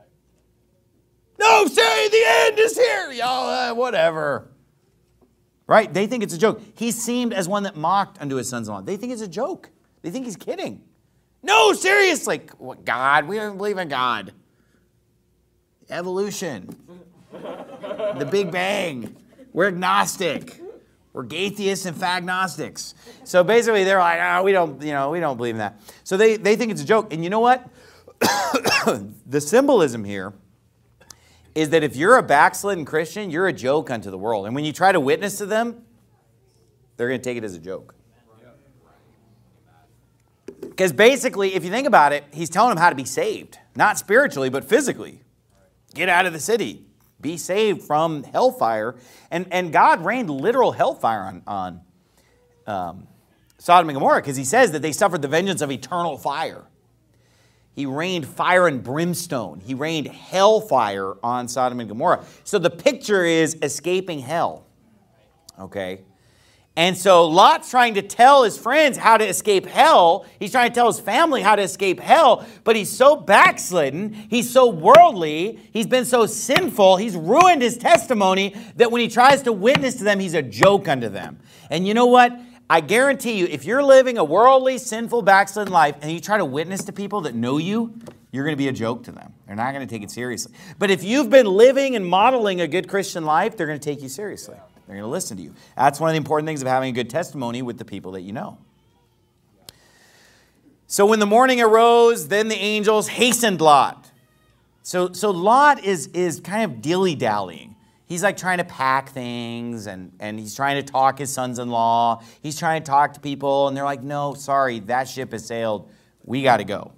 No, say the end is here. Y'all, whatever. Right? They think it's a joke. He seemed as one that mocked unto his sons-in-law. They think it's a joke. They think he's kidding. No, seriously. What, God? We don't believe in God. Evolution. The Big Bang. We're agnostic. We're atheists and fagnostics. So basically they're like, we don't believe in that. So they think it's a joke. And you know what? The symbolism here is that if you're a backslidden Christian, you're a joke unto the world. And when you try to witness to them, they're going to take it as a joke. Because basically, if you think about it, he's telling them how to be saved. Not spiritually, but physically. Get out of the city. Be saved from hellfire. And God rained literal hellfire on Sodom and Gomorrah, because he says that they suffered the vengeance of eternal fire. He rained fire and brimstone. He rained hellfire on Sodom and Gomorrah. So the picture is escaping hell. Okay? And so Lot's trying to tell his friends how to escape hell. He's trying to tell his family how to escape hell. But he's so backslidden. He's so worldly. He's been so sinful. He's ruined his testimony that when he tries to witness to them, he's a joke unto them. And you know what? I guarantee you, if you're living a worldly, sinful, backslidden life and you try to witness to people that know you, you're going to be a joke to them. They're not going to take it seriously. But if you've been living and modeling a good Christian life, they're going to take you seriously. They're going to listen to you. That's one of the important things of having a good testimony with the people that you know. So when the morning arose, then the angels hastened Lot. So Lot is kind of dilly-dallying. He's like trying to pack things, and he's trying to talk his sons-in-law. He's trying to talk to people, and they're like, no, sorry, that ship has sailed. We got to go.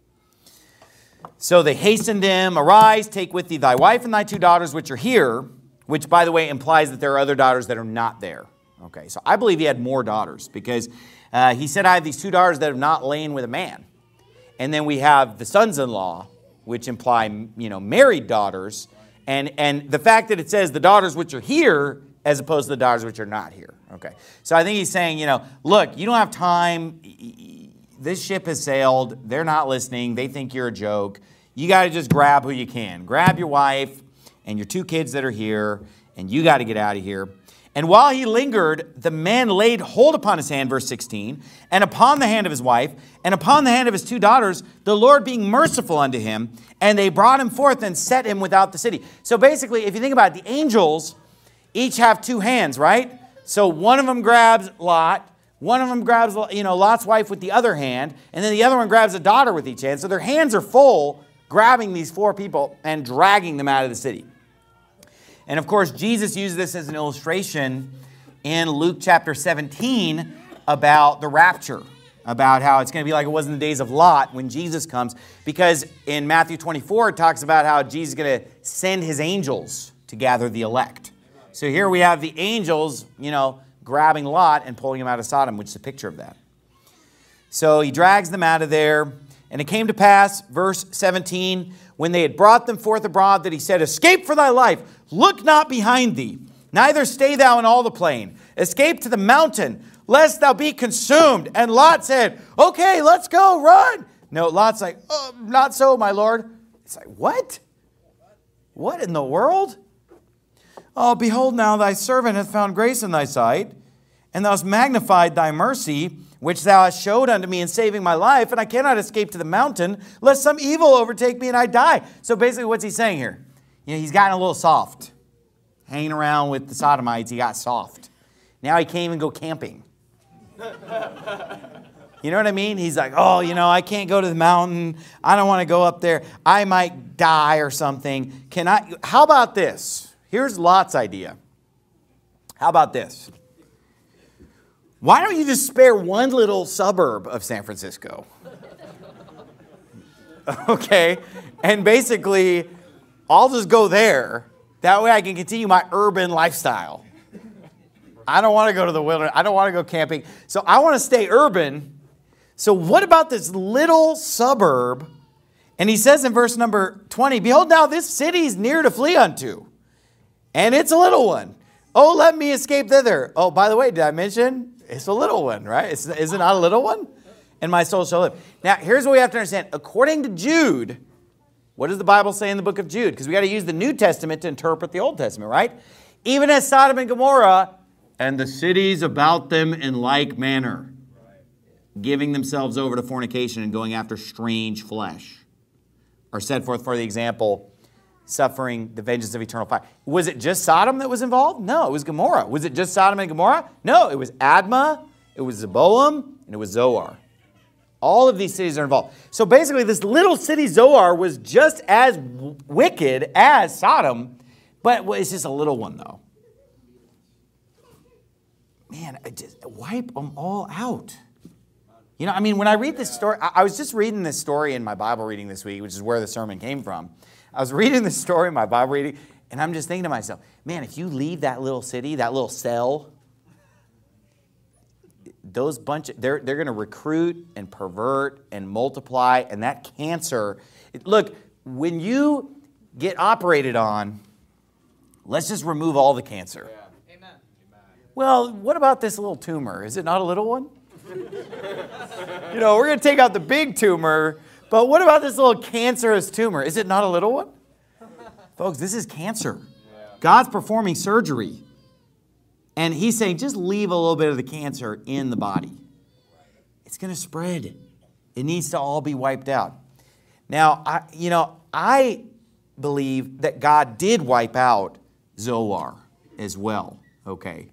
So they hastened him, arise, take with thee thy wife and thy 2 daughters which are here, which, by the way, implies that there are other daughters that are not there. Okay, so I believe he had more daughters because he said, I have these 2 daughters that have not lain with a man. And then we have the sons-in-law, which imply, married daughters. And the fact that it says the daughters which are here as opposed to the daughters which are not here. Okay, so I think he's saying, look, you don't have time. This ship has sailed. They're not listening. They think you're a joke. You got to just grab who you can. Grab your wife and your 2 kids that are here, and you got to get out of here. And while he lingered, the men laid hold upon his hand, verse 16, and upon the hand of his wife, and upon the hand of his 2 daughters, the Lord being merciful unto him, and they brought him forth and set him without the city. So basically, if you think about it, the angels each have 2 hands, right? So one of them grabs Lot, one of them grabs, Lot's wife with the other hand, and then the other one grabs a daughter with each hand. So their hands are full, grabbing these 4 people and dragging them out of the city. And of course, Jesus used this as an illustration in Luke chapter 17 about the rapture, about how it's going to be like it was in the days of Lot when Jesus comes. Because in Matthew 24, it talks about how Jesus is going to send his angels to gather the elect. So here we have the angels, grabbing Lot and pulling him out of Sodom, which is a picture of that. So he drags them out of there. And it came to pass, verse 17, when they had brought them forth abroad, that he said, escape for thy life. Look not behind thee, neither stay thou in all the plain. Escape to the mountain, lest thou be consumed. And Lot said, okay, let's go, run. No, Lot's like, oh, not so, my Lord. It's like, what? What in the world? Oh, behold, now thy servant hath found grace in thy sight, and thou hast magnified thy mercy, which thou hast showed unto me in saving my life, and I cannot escape to the mountain, lest some evil overtake me and I die. So basically, what's he saying here? He's gotten a little soft. Hanging around with the Sodomites, he got soft. Now he can't even go camping. You know what I mean? He's like, oh, I can't go to the mountain. I don't want to go up there. I might die or something. How about this? Here's Lot's idea. How about this? Why don't you just spare one little suburb of San Francisco? Okay, and basically, I'll just go there. That way I can continue my urban lifestyle. I don't want to go to the wilderness. I don't want to go camping. So I want to stay urban. So what about this little suburb? And he says in verse number 20, behold, now this city is near to flee unto, and it's a little one. Oh, let me escape thither. Oh, by the way, did I mention? It's a little one, right? Is it not a little one? And my soul shall live. Now, here's what we have to understand. According to Jude, what does the Bible say in the book of Jude? Because we got to use the New Testament to interpret the Old Testament, right? Even as Sodom and Gomorrah and the cities about them in like manner, giving themselves over to fornication and going after strange flesh, are set forth for the example, suffering the vengeance of eternal fire. Was it just Sodom that was involved? No, it was Gomorrah. Was it just Sodom and Gomorrah? No, it was Admah, it was Zeboam, and it was Zoar. All of these cities are involved. So basically, this little city Zoar was just as wicked as Sodom, but it's just a little one, though. Man, just wipe them all out. When I read this story, I was just reading this story in my Bible reading this week, which is where the sermon came from. I was reading this story in my Bible reading, and I'm just thinking to myself, man, if you leave that little city, that little cell, they're going to recruit and pervert and multiply, and that cancer. Look, when you get operated on, let's just remove all the cancer. Yeah. Amen. well, what about this little tumor? Is it not a little one? We're going to take out the big tumor, but what about this little cancerous tumor? Is it not a little one? Folks, this is cancer. God's performing surgery. And he's saying, just leave a little bit of the cancer in the body. It's going to spread. It needs to all be wiped out. Now, I believe that God did wipe out Zoar as well. Okay.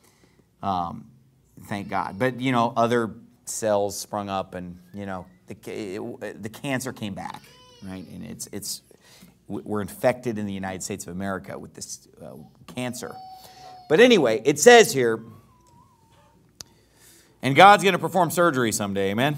Thank God. But, other cells sprung up and, the cancer came back, right? And we're infected in the United States of America with this cancer. But anyway, it says here, and God's going to perform surgery someday, amen?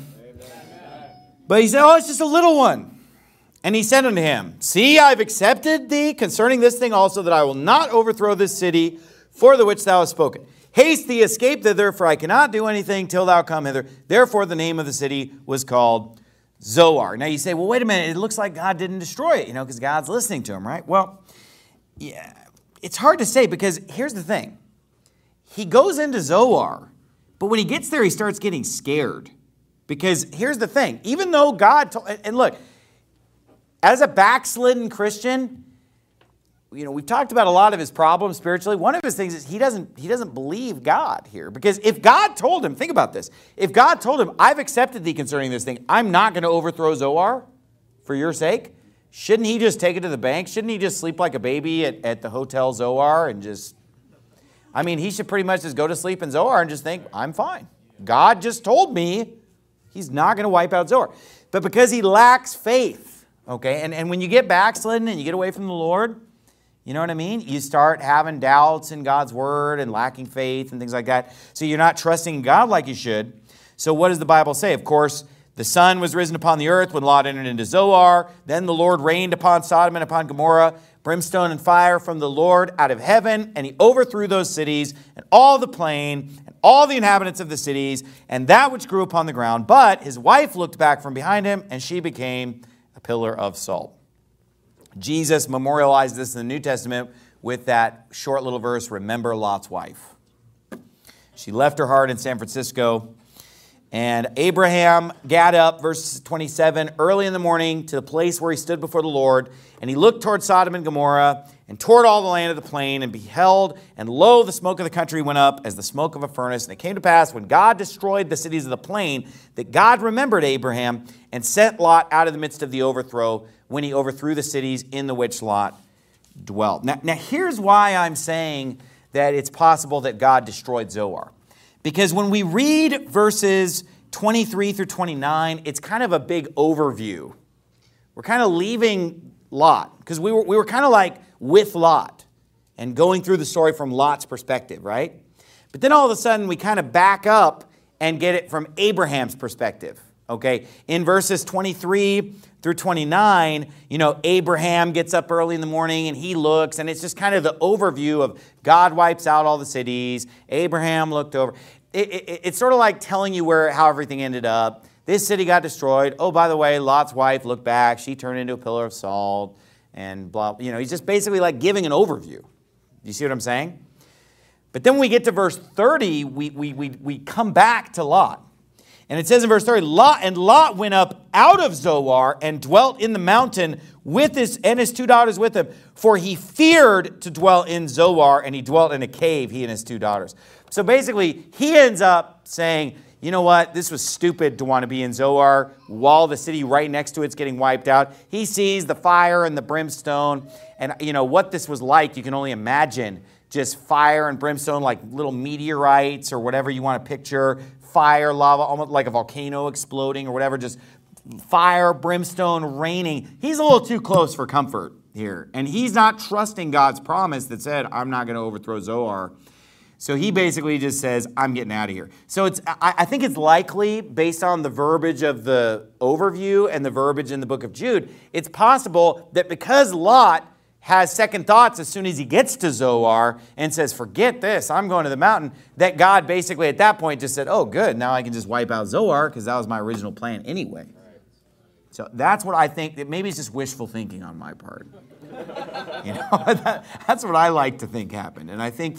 But he said, it's just a little one. And he said unto him, see, I've accepted thee concerning this thing also, that I will not overthrow this city for the which thou hast spoken. Haste thee, escape thither, for I cannot do anything till thou come hither. Therefore the name of the city was called Zoar. Now you say, well, wait a minute, it looks like God didn't destroy it, because God's listening to him, right? Well, yeah, it's hard to say, because here's the thing. He goes into Zoar, but when he gets there, he starts getting scared. Because here's the thing. Even though God told, and look, as a backslidden Christian, we've talked about a lot of his problems spiritually. One of his things is he doesn't believe God here. Because if God told him, think about this. If God told him, I've accepted thee concerning this thing, I'm not going to overthrow Zoar for your sake, shouldn't he just take it to the bank? Shouldn't he just sleep like a baby at the Hotel Zoar and he should pretty much just go to sleep in Zoar and just think, I'm fine. God just told me he's not going to wipe out Zoar. But because he lacks faith, okay, and when you get backslidden and you get away from the Lord, you know what I mean? You start having doubts in God's word and lacking faith and things like that. So you're not trusting in God like you should. So what does the Bible say? Of course, the sun was risen upon the earth when Lot entered into Zoar. Then the Lord rained upon Sodom and upon Gomorrah brimstone and fire from the Lord out of heaven, and he overthrew those cities and all the plain and all the inhabitants of the cities and that which grew upon the ground. But his wife looked back from behind him, and she became a pillar of salt. Jesus memorialized this in the New Testament with that short little verse, remember Lot's wife. She left her heart in San Francisco. And Abraham got up, verse 27, early in the morning to the place where he stood before the Lord. And he looked toward Sodom and Gomorrah and toward all the land of the plain and beheld. And lo, the smoke of the country went up as the smoke of a furnace. And it came to pass when God destroyed the cities of the plain that God remembered Abraham and sent Lot out of the midst of the overthrow when he overthrew the cities in the which Lot dwelt. Now here's why I'm saying that it's possible that God destroyed Zoar. Because when we read verses 23 through 29, it's kind of a big overview. We're kind of leaving Lot, because we were kind of like with Lot and going through the story from Lot's perspective, right? But then all of a sudden we kind of back up and get it from Abraham's perspective, okay? In verses 23 through 29, Abraham gets up early in the morning and he looks, and it's just kind of the overview of God wipes out all the cities. Abraham looked over. It's sort of like telling you how everything ended up. This city got destroyed. Oh, by the way, Lot's wife looked back. She turned into a pillar of salt and blah. He's just basically like giving an overview. You see what I'm saying? But then when we get to verse 30, we come back to Lot. And it says in verse 30, Lot went up out of Zoar and dwelt in the mountain with his 2 daughters with him, for he feared to dwell in Zoar, and he dwelt in a cave, he and his 2 daughters. So basically, he ends up saying, you know what, this was stupid to want to be in Zoar while the city right next to it's getting wiped out. He sees the fire and the brimstone, and what this was like, you can only imagine. Just fire and brimstone, like little meteorites or whatever you want to picture. Fire, lava, almost like a volcano exploding or whatever, just fire, brimstone, raining. He's a little too close for comfort here. And he's not trusting God's promise that said, I'm not going to overthrow Zoar. So he basically just says, I'm getting out of here. So I think it's likely, based on the verbiage of the overview and the verbiage in the book of Jude, it's possible that because Lot has second thoughts as soon as he gets to Zoar and says, forget this, I'm going to the mountain, that God basically at that point just said, oh, good, now I can just wipe out Zoar because that was my original plan anyway. Right. So that's what I think, that maybe it's just wishful thinking on my part. That's what I like to think happened. And I think that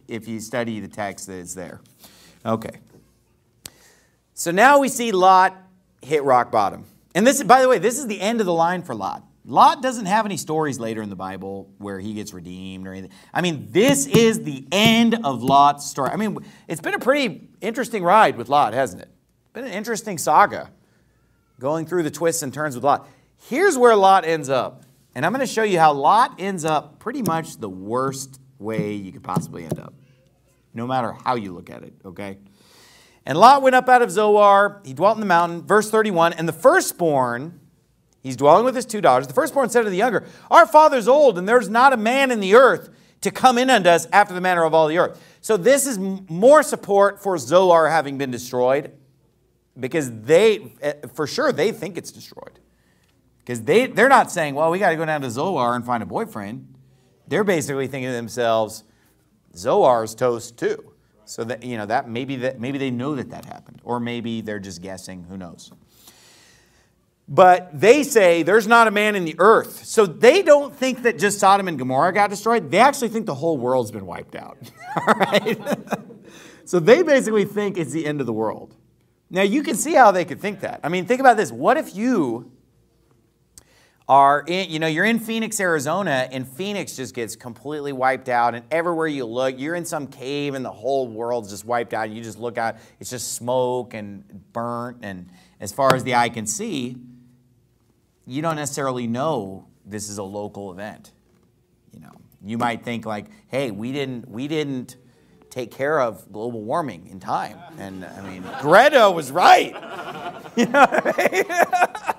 if you study the text that is there. Okay. So now we see Lot hit rock bottom. And this, by the way, this is the end of the line for Lot. Lot doesn't have any stories later in the Bible where he gets redeemed or anything. I mean, this is the end of Lot's story. I mean, it's been a pretty interesting ride with Lot, hasn't it? It's been an interesting saga going through the twists and turns with Lot. Here's where Lot ends up. And I'm going to show you how Lot ends up pretty much the worst way you could possibly end up, no matter how you look at it, okay? And Lot went up out of Zoar. He dwelt in the mountain. Verse 31, and the firstborn, he's dwelling with his 2 daughters. The firstborn said to the younger, our father's old, and there's not a man in the earth to come in unto us after the manner of all the earth. So this is more support for Zoar having been destroyed, because they, for sure, they think it's destroyed. Because they're not saying, well, we got to go down to Zoar and find a boyfriend. They're basically thinking to themselves, Zoar's toast too. So that, you know, that maybe they know that happened. Or maybe they're just guessing, who knows. But they say there's not a man in the earth. So they don't think that just Sodom and Gomorrah got destroyed. They actually think the whole world's been wiped out. All right? So they basically think it's the end of the world. Now you can see how they could think that. I mean, think about this. What if you are in, you're in Phoenix, Arizona, and Phoenix just gets completely wiped out, and everywhere you look, you're in some cave and the whole world's just wiped out. You just look out, it's just smoke and burnt, and as far as the eye can see, you don't necessarily know this is a local event. You might think like, hey, we didn't take care of global warming in time. And I mean, Greta was right. You know what I mean?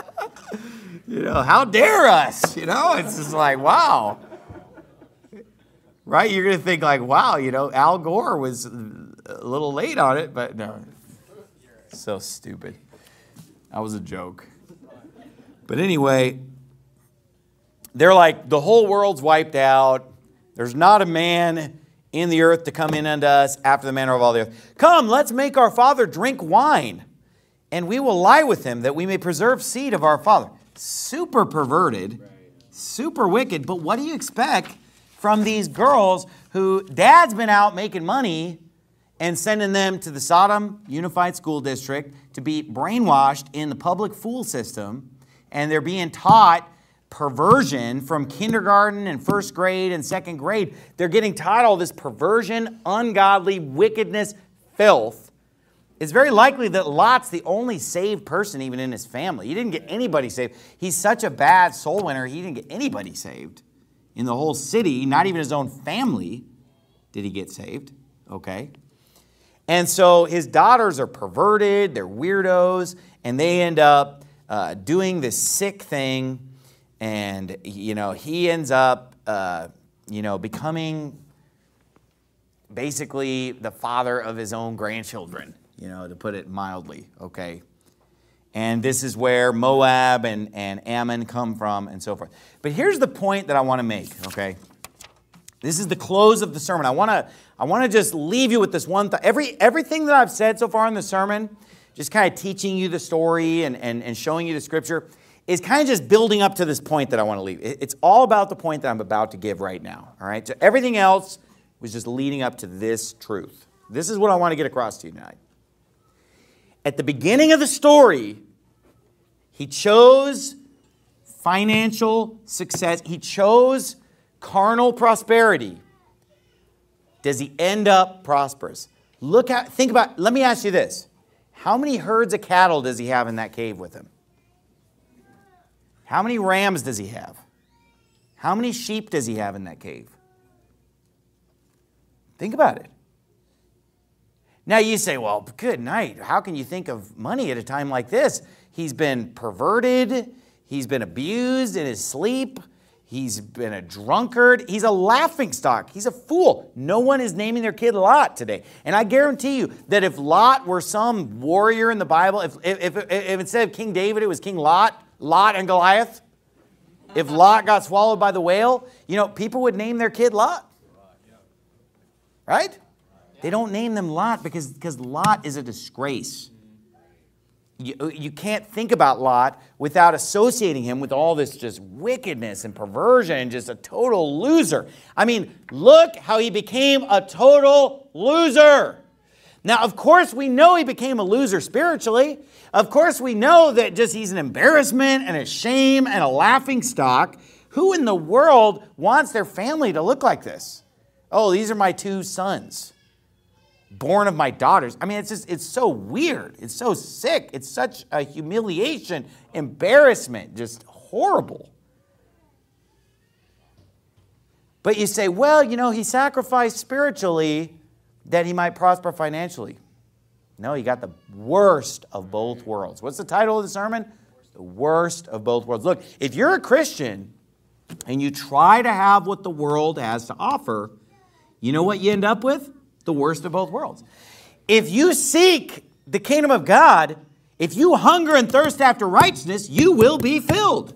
How dare us? It's just like, wow. Right? You're going to think like, wow, Al Gore was a little late on it, but no. So stupid. That was a joke. But anyway, they're like, the whole world's wiped out. There's not a man in the earth to come in unto us after the manner of all the earth. Come, let's make our father drink wine, and we will lie with him that we may preserve seed of our father. Super perverted, super wicked. But what do you expect from these girls who dad's been out making money and sending them to the Sodom Unified School District to be brainwashed in the public fool system, and they're being taught perversion from kindergarten and first grade and second grade. They're getting taught all this perversion, ungodly, wickedness, filth. It's very likely that Lot's the only saved person even in his family. He didn't get anybody saved. He's such a bad soul winner, he didn't get anybody saved. In the whole city, not even his own family did he get saved. Okay? And so his daughters are perverted, they're weirdos, and they end up doing this sick thing. And, he ends up, becoming basically the father of his own grandchildren. To put it mildly, okay? And this is where Moab and Ammon come from and so forth. But here's the point that I want to make, okay? This is the close of the sermon. I want to just leave you with this one thought. Everything that I've said so far in the sermon, just kind of teaching you the story and showing you the scripture, is kind of just building up to this point that I want to leave. It's all about the point that I'm about to give right now, all right? So everything else was just leading up to this truth. This is what I want to get across to you tonight. At the beginning of the story, he chose financial success. He chose carnal prosperity. Does he end up prosperous? Let me ask you this. How many herds of cattle does he have in that cave with him? How many rams does he have? How many sheep does he have in that cave? Think about it. Now you say, well, good night. How can you think of money at a time like this? He's been perverted. He's been abused in his sleep. He's been a drunkard. He's a laughingstock. He's a fool. No one is naming their kid Lot today. And I guarantee you that if Lot were some warrior in the Bible, if instead of King David, it was King Lot and Goliath, if Lot got swallowed by the whale, people would name their kid Lot. Right? They don't name them Lot because Lot is a disgrace. You can't think about Lot without associating him with all this just wickedness and perversion and just a total loser. I mean, look how he became a total loser. Now, of course, we know he became a loser spiritually. Of course, we know that just he's an embarrassment and a shame and a laughing stock. Who in the world wants their family to look like this? Oh, these are my 2 sons, born of my daughters. I mean, it's so weird. It's so sick. It's such a humiliation, embarrassment, just horrible. But you say, well, he sacrificed spiritually that he might prosper financially. No, he got the worst of both worlds. What's the title of the sermon? The worst of both worlds. Look, if you're a Christian and you try to have what the world has to offer, you know what you end up with? The worst of both worlds. If you seek the kingdom of God, if you hunger and thirst after righteousness, you will be filled.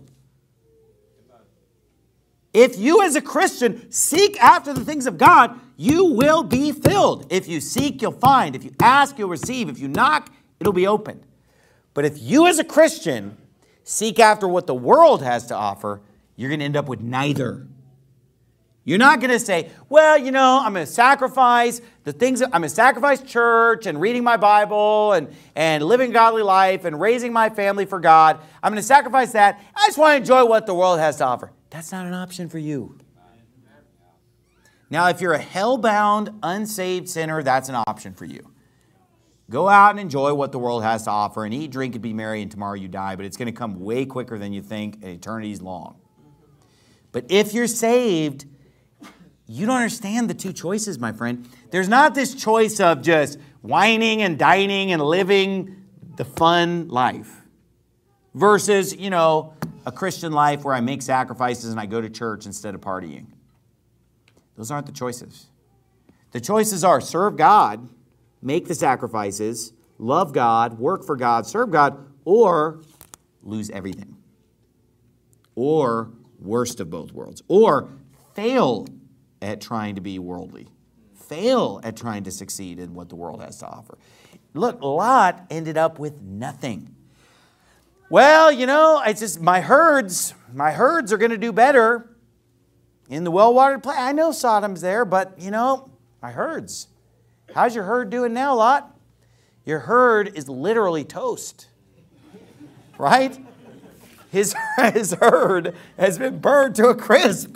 If you as a Christian seek after the things of God, you will be filled. If you seek, you'll find. If you ask, you'll receive. If you knock, it'll be opened. But if you as a Christian seek after what the world has to offer, you're going to end up with neither. You're not going to say, well, I'm going to sacrifice I'm going to sacrifice church and reading my Bible and living a godly life and raising my family for God. I'm going to sacrifice that. I just want to enjoy what the world has to offer. That's not an option for you. Now, if you're a hell-bound, unsaved sinner, that's an option for you. Go out and enjoy what the world has to offer and eat, drink, and be merry, and tomorrow you die. But it's going to come way quicker than you think, and eternity's long. But if you're saved, you don't understand the 2 choices, my friend. There's not this choice of just whining and dining and living the fun life versus, a Christian life where I make sacrifices and I go to church instead of partying. Those aren't the choices. The choices are serve God, make the sacrifices, love God, work for God, serve God, or lose everything. Or worst of both worlds. Or fail at trying to be worldly. Fail at trying to succeed in what the world has to offer. Look, Lot ended up with nothing. Well, it's just my herds are going to do better in the well-watered place. I know Sodom's there, but, my herds. How's your herd doing now, Lot? Your herd is literally toast, right? His herd has been burned to a crisp.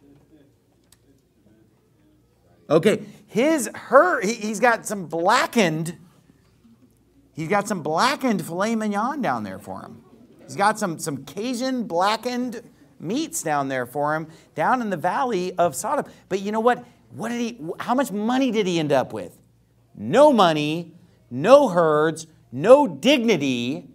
Okay, his herd, he's got some blackened filet mignon down there for him. He's got some Cajun blackened meats down there for him, down in the valley of Sodom. But you know what? How much money did he end up with? No money, no herds, no dignity,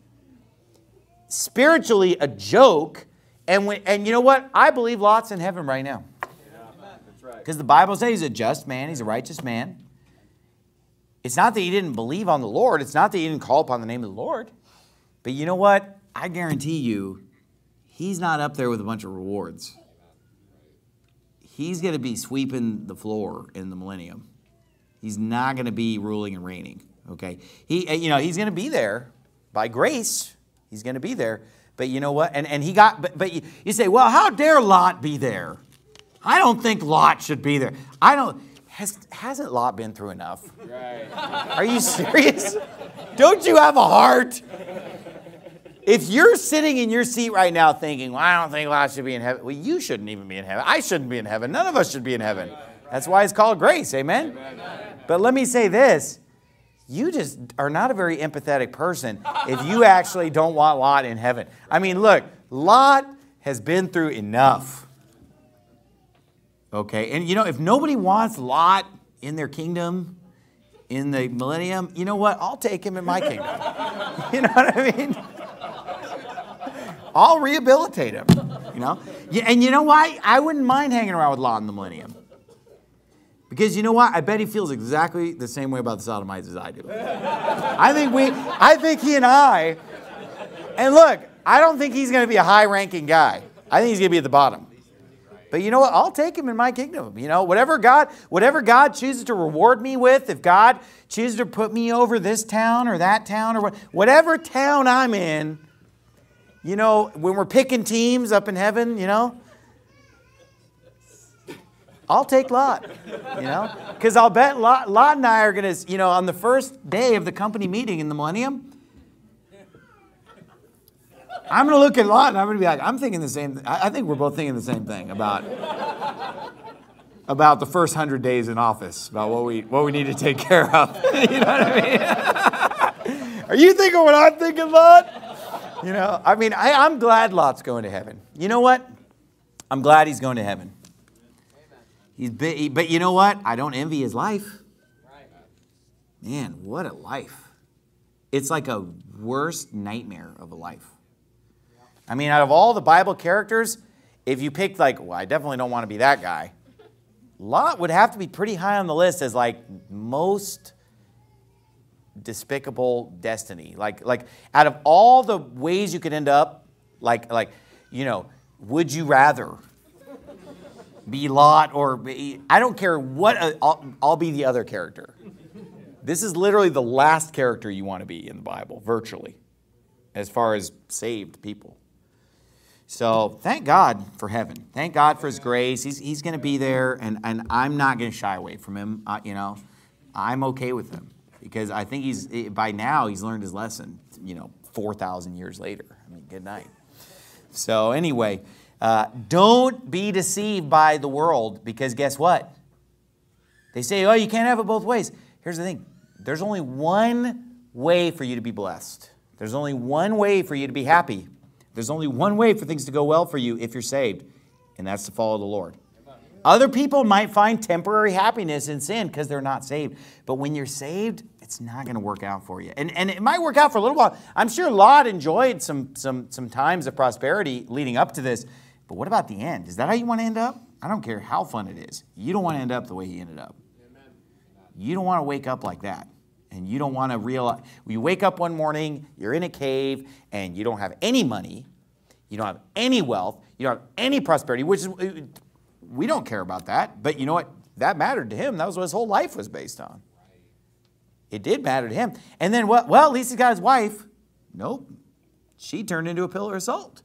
spiritually a joke. And you know what? I believe Lot's in heaven right now. Because the Bible says he's a just man, he's a righteous man. It's not that he didn't believe on the Lord. It's not that he didn't call upon the name of the Lord. But you know what? I guarantee you, he's not up there with a bunch of rewards. He's going to be sweeping the floor in the millennium. He's not going to be ruling and reigning. Okay? He's going to be there by grace. He's going to be there. But you know what? And he got, but you say, well, how dare Lot be there? I don't think Lot should be there. Hasn't Lot been through enough? Right. Are you serious? Don't you have a heart? If you're sitting in your seat right now thinking, well, I don't think Lot should be in heaven. Well, you shouldn't even be in heaven. I shouldn't be in heaven. None of us should be in heaven. That's why it's called grace. Amen? But let me say this. You just are not a very empathetic person if you actually don't want Lot in heaven. I mean, look, Lot has been through enough. Okay, and if nobody wants Lot in their kingdom, in the millennium, you know what? I'll take him in my kingdom. You know what I mean? I'll rehabilitate him, And you know why? I wouldn't mind hanging around with Lot in the millennium. Because you know what? I bet he feels exactly the same way about the Sodomites as I do. I think he and I, and look, I don't think he's going to be a high-ranking guy. I think he's going to be at the bottom. But you know what? I'll take him in my kingdom. You know, whatever God chooses to reward me with, if God chooses to put me over this town or that town or whatever town I'm in, you know, when we're picking teams up in heaven, you know, I'll take Lot, you know, because I'll bet Lot and I are going to, you know, on the first day of the company meeting in the millennium, I'm going to look at Lot and I'm going to be like, I'm thinking the same. I think we're both thinking the same thing about the first 100 days in office, about what we need to take care of. You know what I mean? Are you thinking what I'm thinking, Lot? You know, I mean, I'm glad Lot's going to heaven. You know what? I'm glad he's going to heaven. But you know what? I don't envy his life. Man, what a life. It's like a worst nightmare of a life. I mean, out of all the Bible characters, if you picked like, well, I definitely don't want to be that guy, Lot would have to be pretty high on the list as like most despicable destiny. Like out of all the ways you could end up, like you know, would you rather be Lot or be, I don't care what, I'll be the other character. This is literally the last character you want to be in the Bible, virtually, as far as saved people. So thank God for heaven. Thank God for his grace. He's going to be there, and I'm not going to shy away from him. You know, I'm okay with him because I think by now he's learned his lesson, you know, 4,000 years later. I mean, good night. So anyway, don't be deceived by the world because guess what? They say, oh, you can't have it both ways. Here's the thing. There's only one way for you to be blessed. There's only one way for you to be happy. There's only one way for things to go well for you if you're saved, and that's to follow the Lord. Other people might find temporary happiness in sin because they're not saved. But when you're saved, it's not going to work out for you. And it might work out for a little while. I'm sure Lot enjoyed some times of prosperity leading up to this. But what about the end? Is that how you want to end up? I don't care how fun it is. You don't want to end up the way he ended up. You don't want to wake up like that. And you don't want to realize, you wake up one morning, you're in a cave, and you don't have any money, you don't have any wealth, you don't have any prosperity, which is, we don't care about that. But you know what? That mattered to him. That was what his whole life was based on. It did matter to him. And then, well, at least he's got his wife. Nope. She turned into a pillar of salt.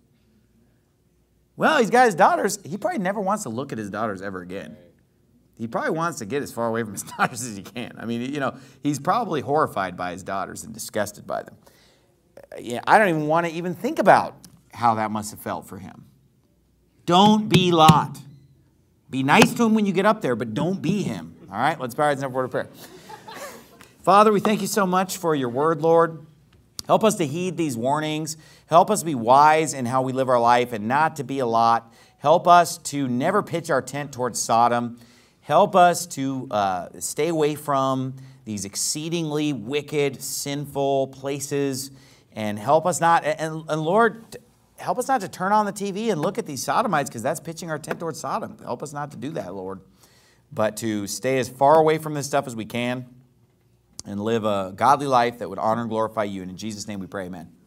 Well, he's got his daughters. He probably never wants to look at his daughters ever again. He probably wants to get as far away from his daughters as he can. I mean, you know, he's probably horrified by his daughters and disgusted by them. Yeah, I don't even want to even think about how that must have felt for him. Don't be Lot. Be nice to him when you get up there, but don't be him. All right, let's bow our heads and have a word of prayer. Father, we thank you so much for your word, Lord. Help us to heed these warnings. Help us be wise in how we live our life and not to be a Lot. Help us to never pitch our tent towards Sodom. Help us to stay away from these exceedingly wicked, sinful places, and help us not, and Lord, help us not to turn on the TV and look at these Sodomites because that's pitching our tent towards Sodom. Help us not to do that, Lord, but to stay as far away from this stuff as we can and live a godly life that would honor and glorify you. And in Jesus' name we pray, amen.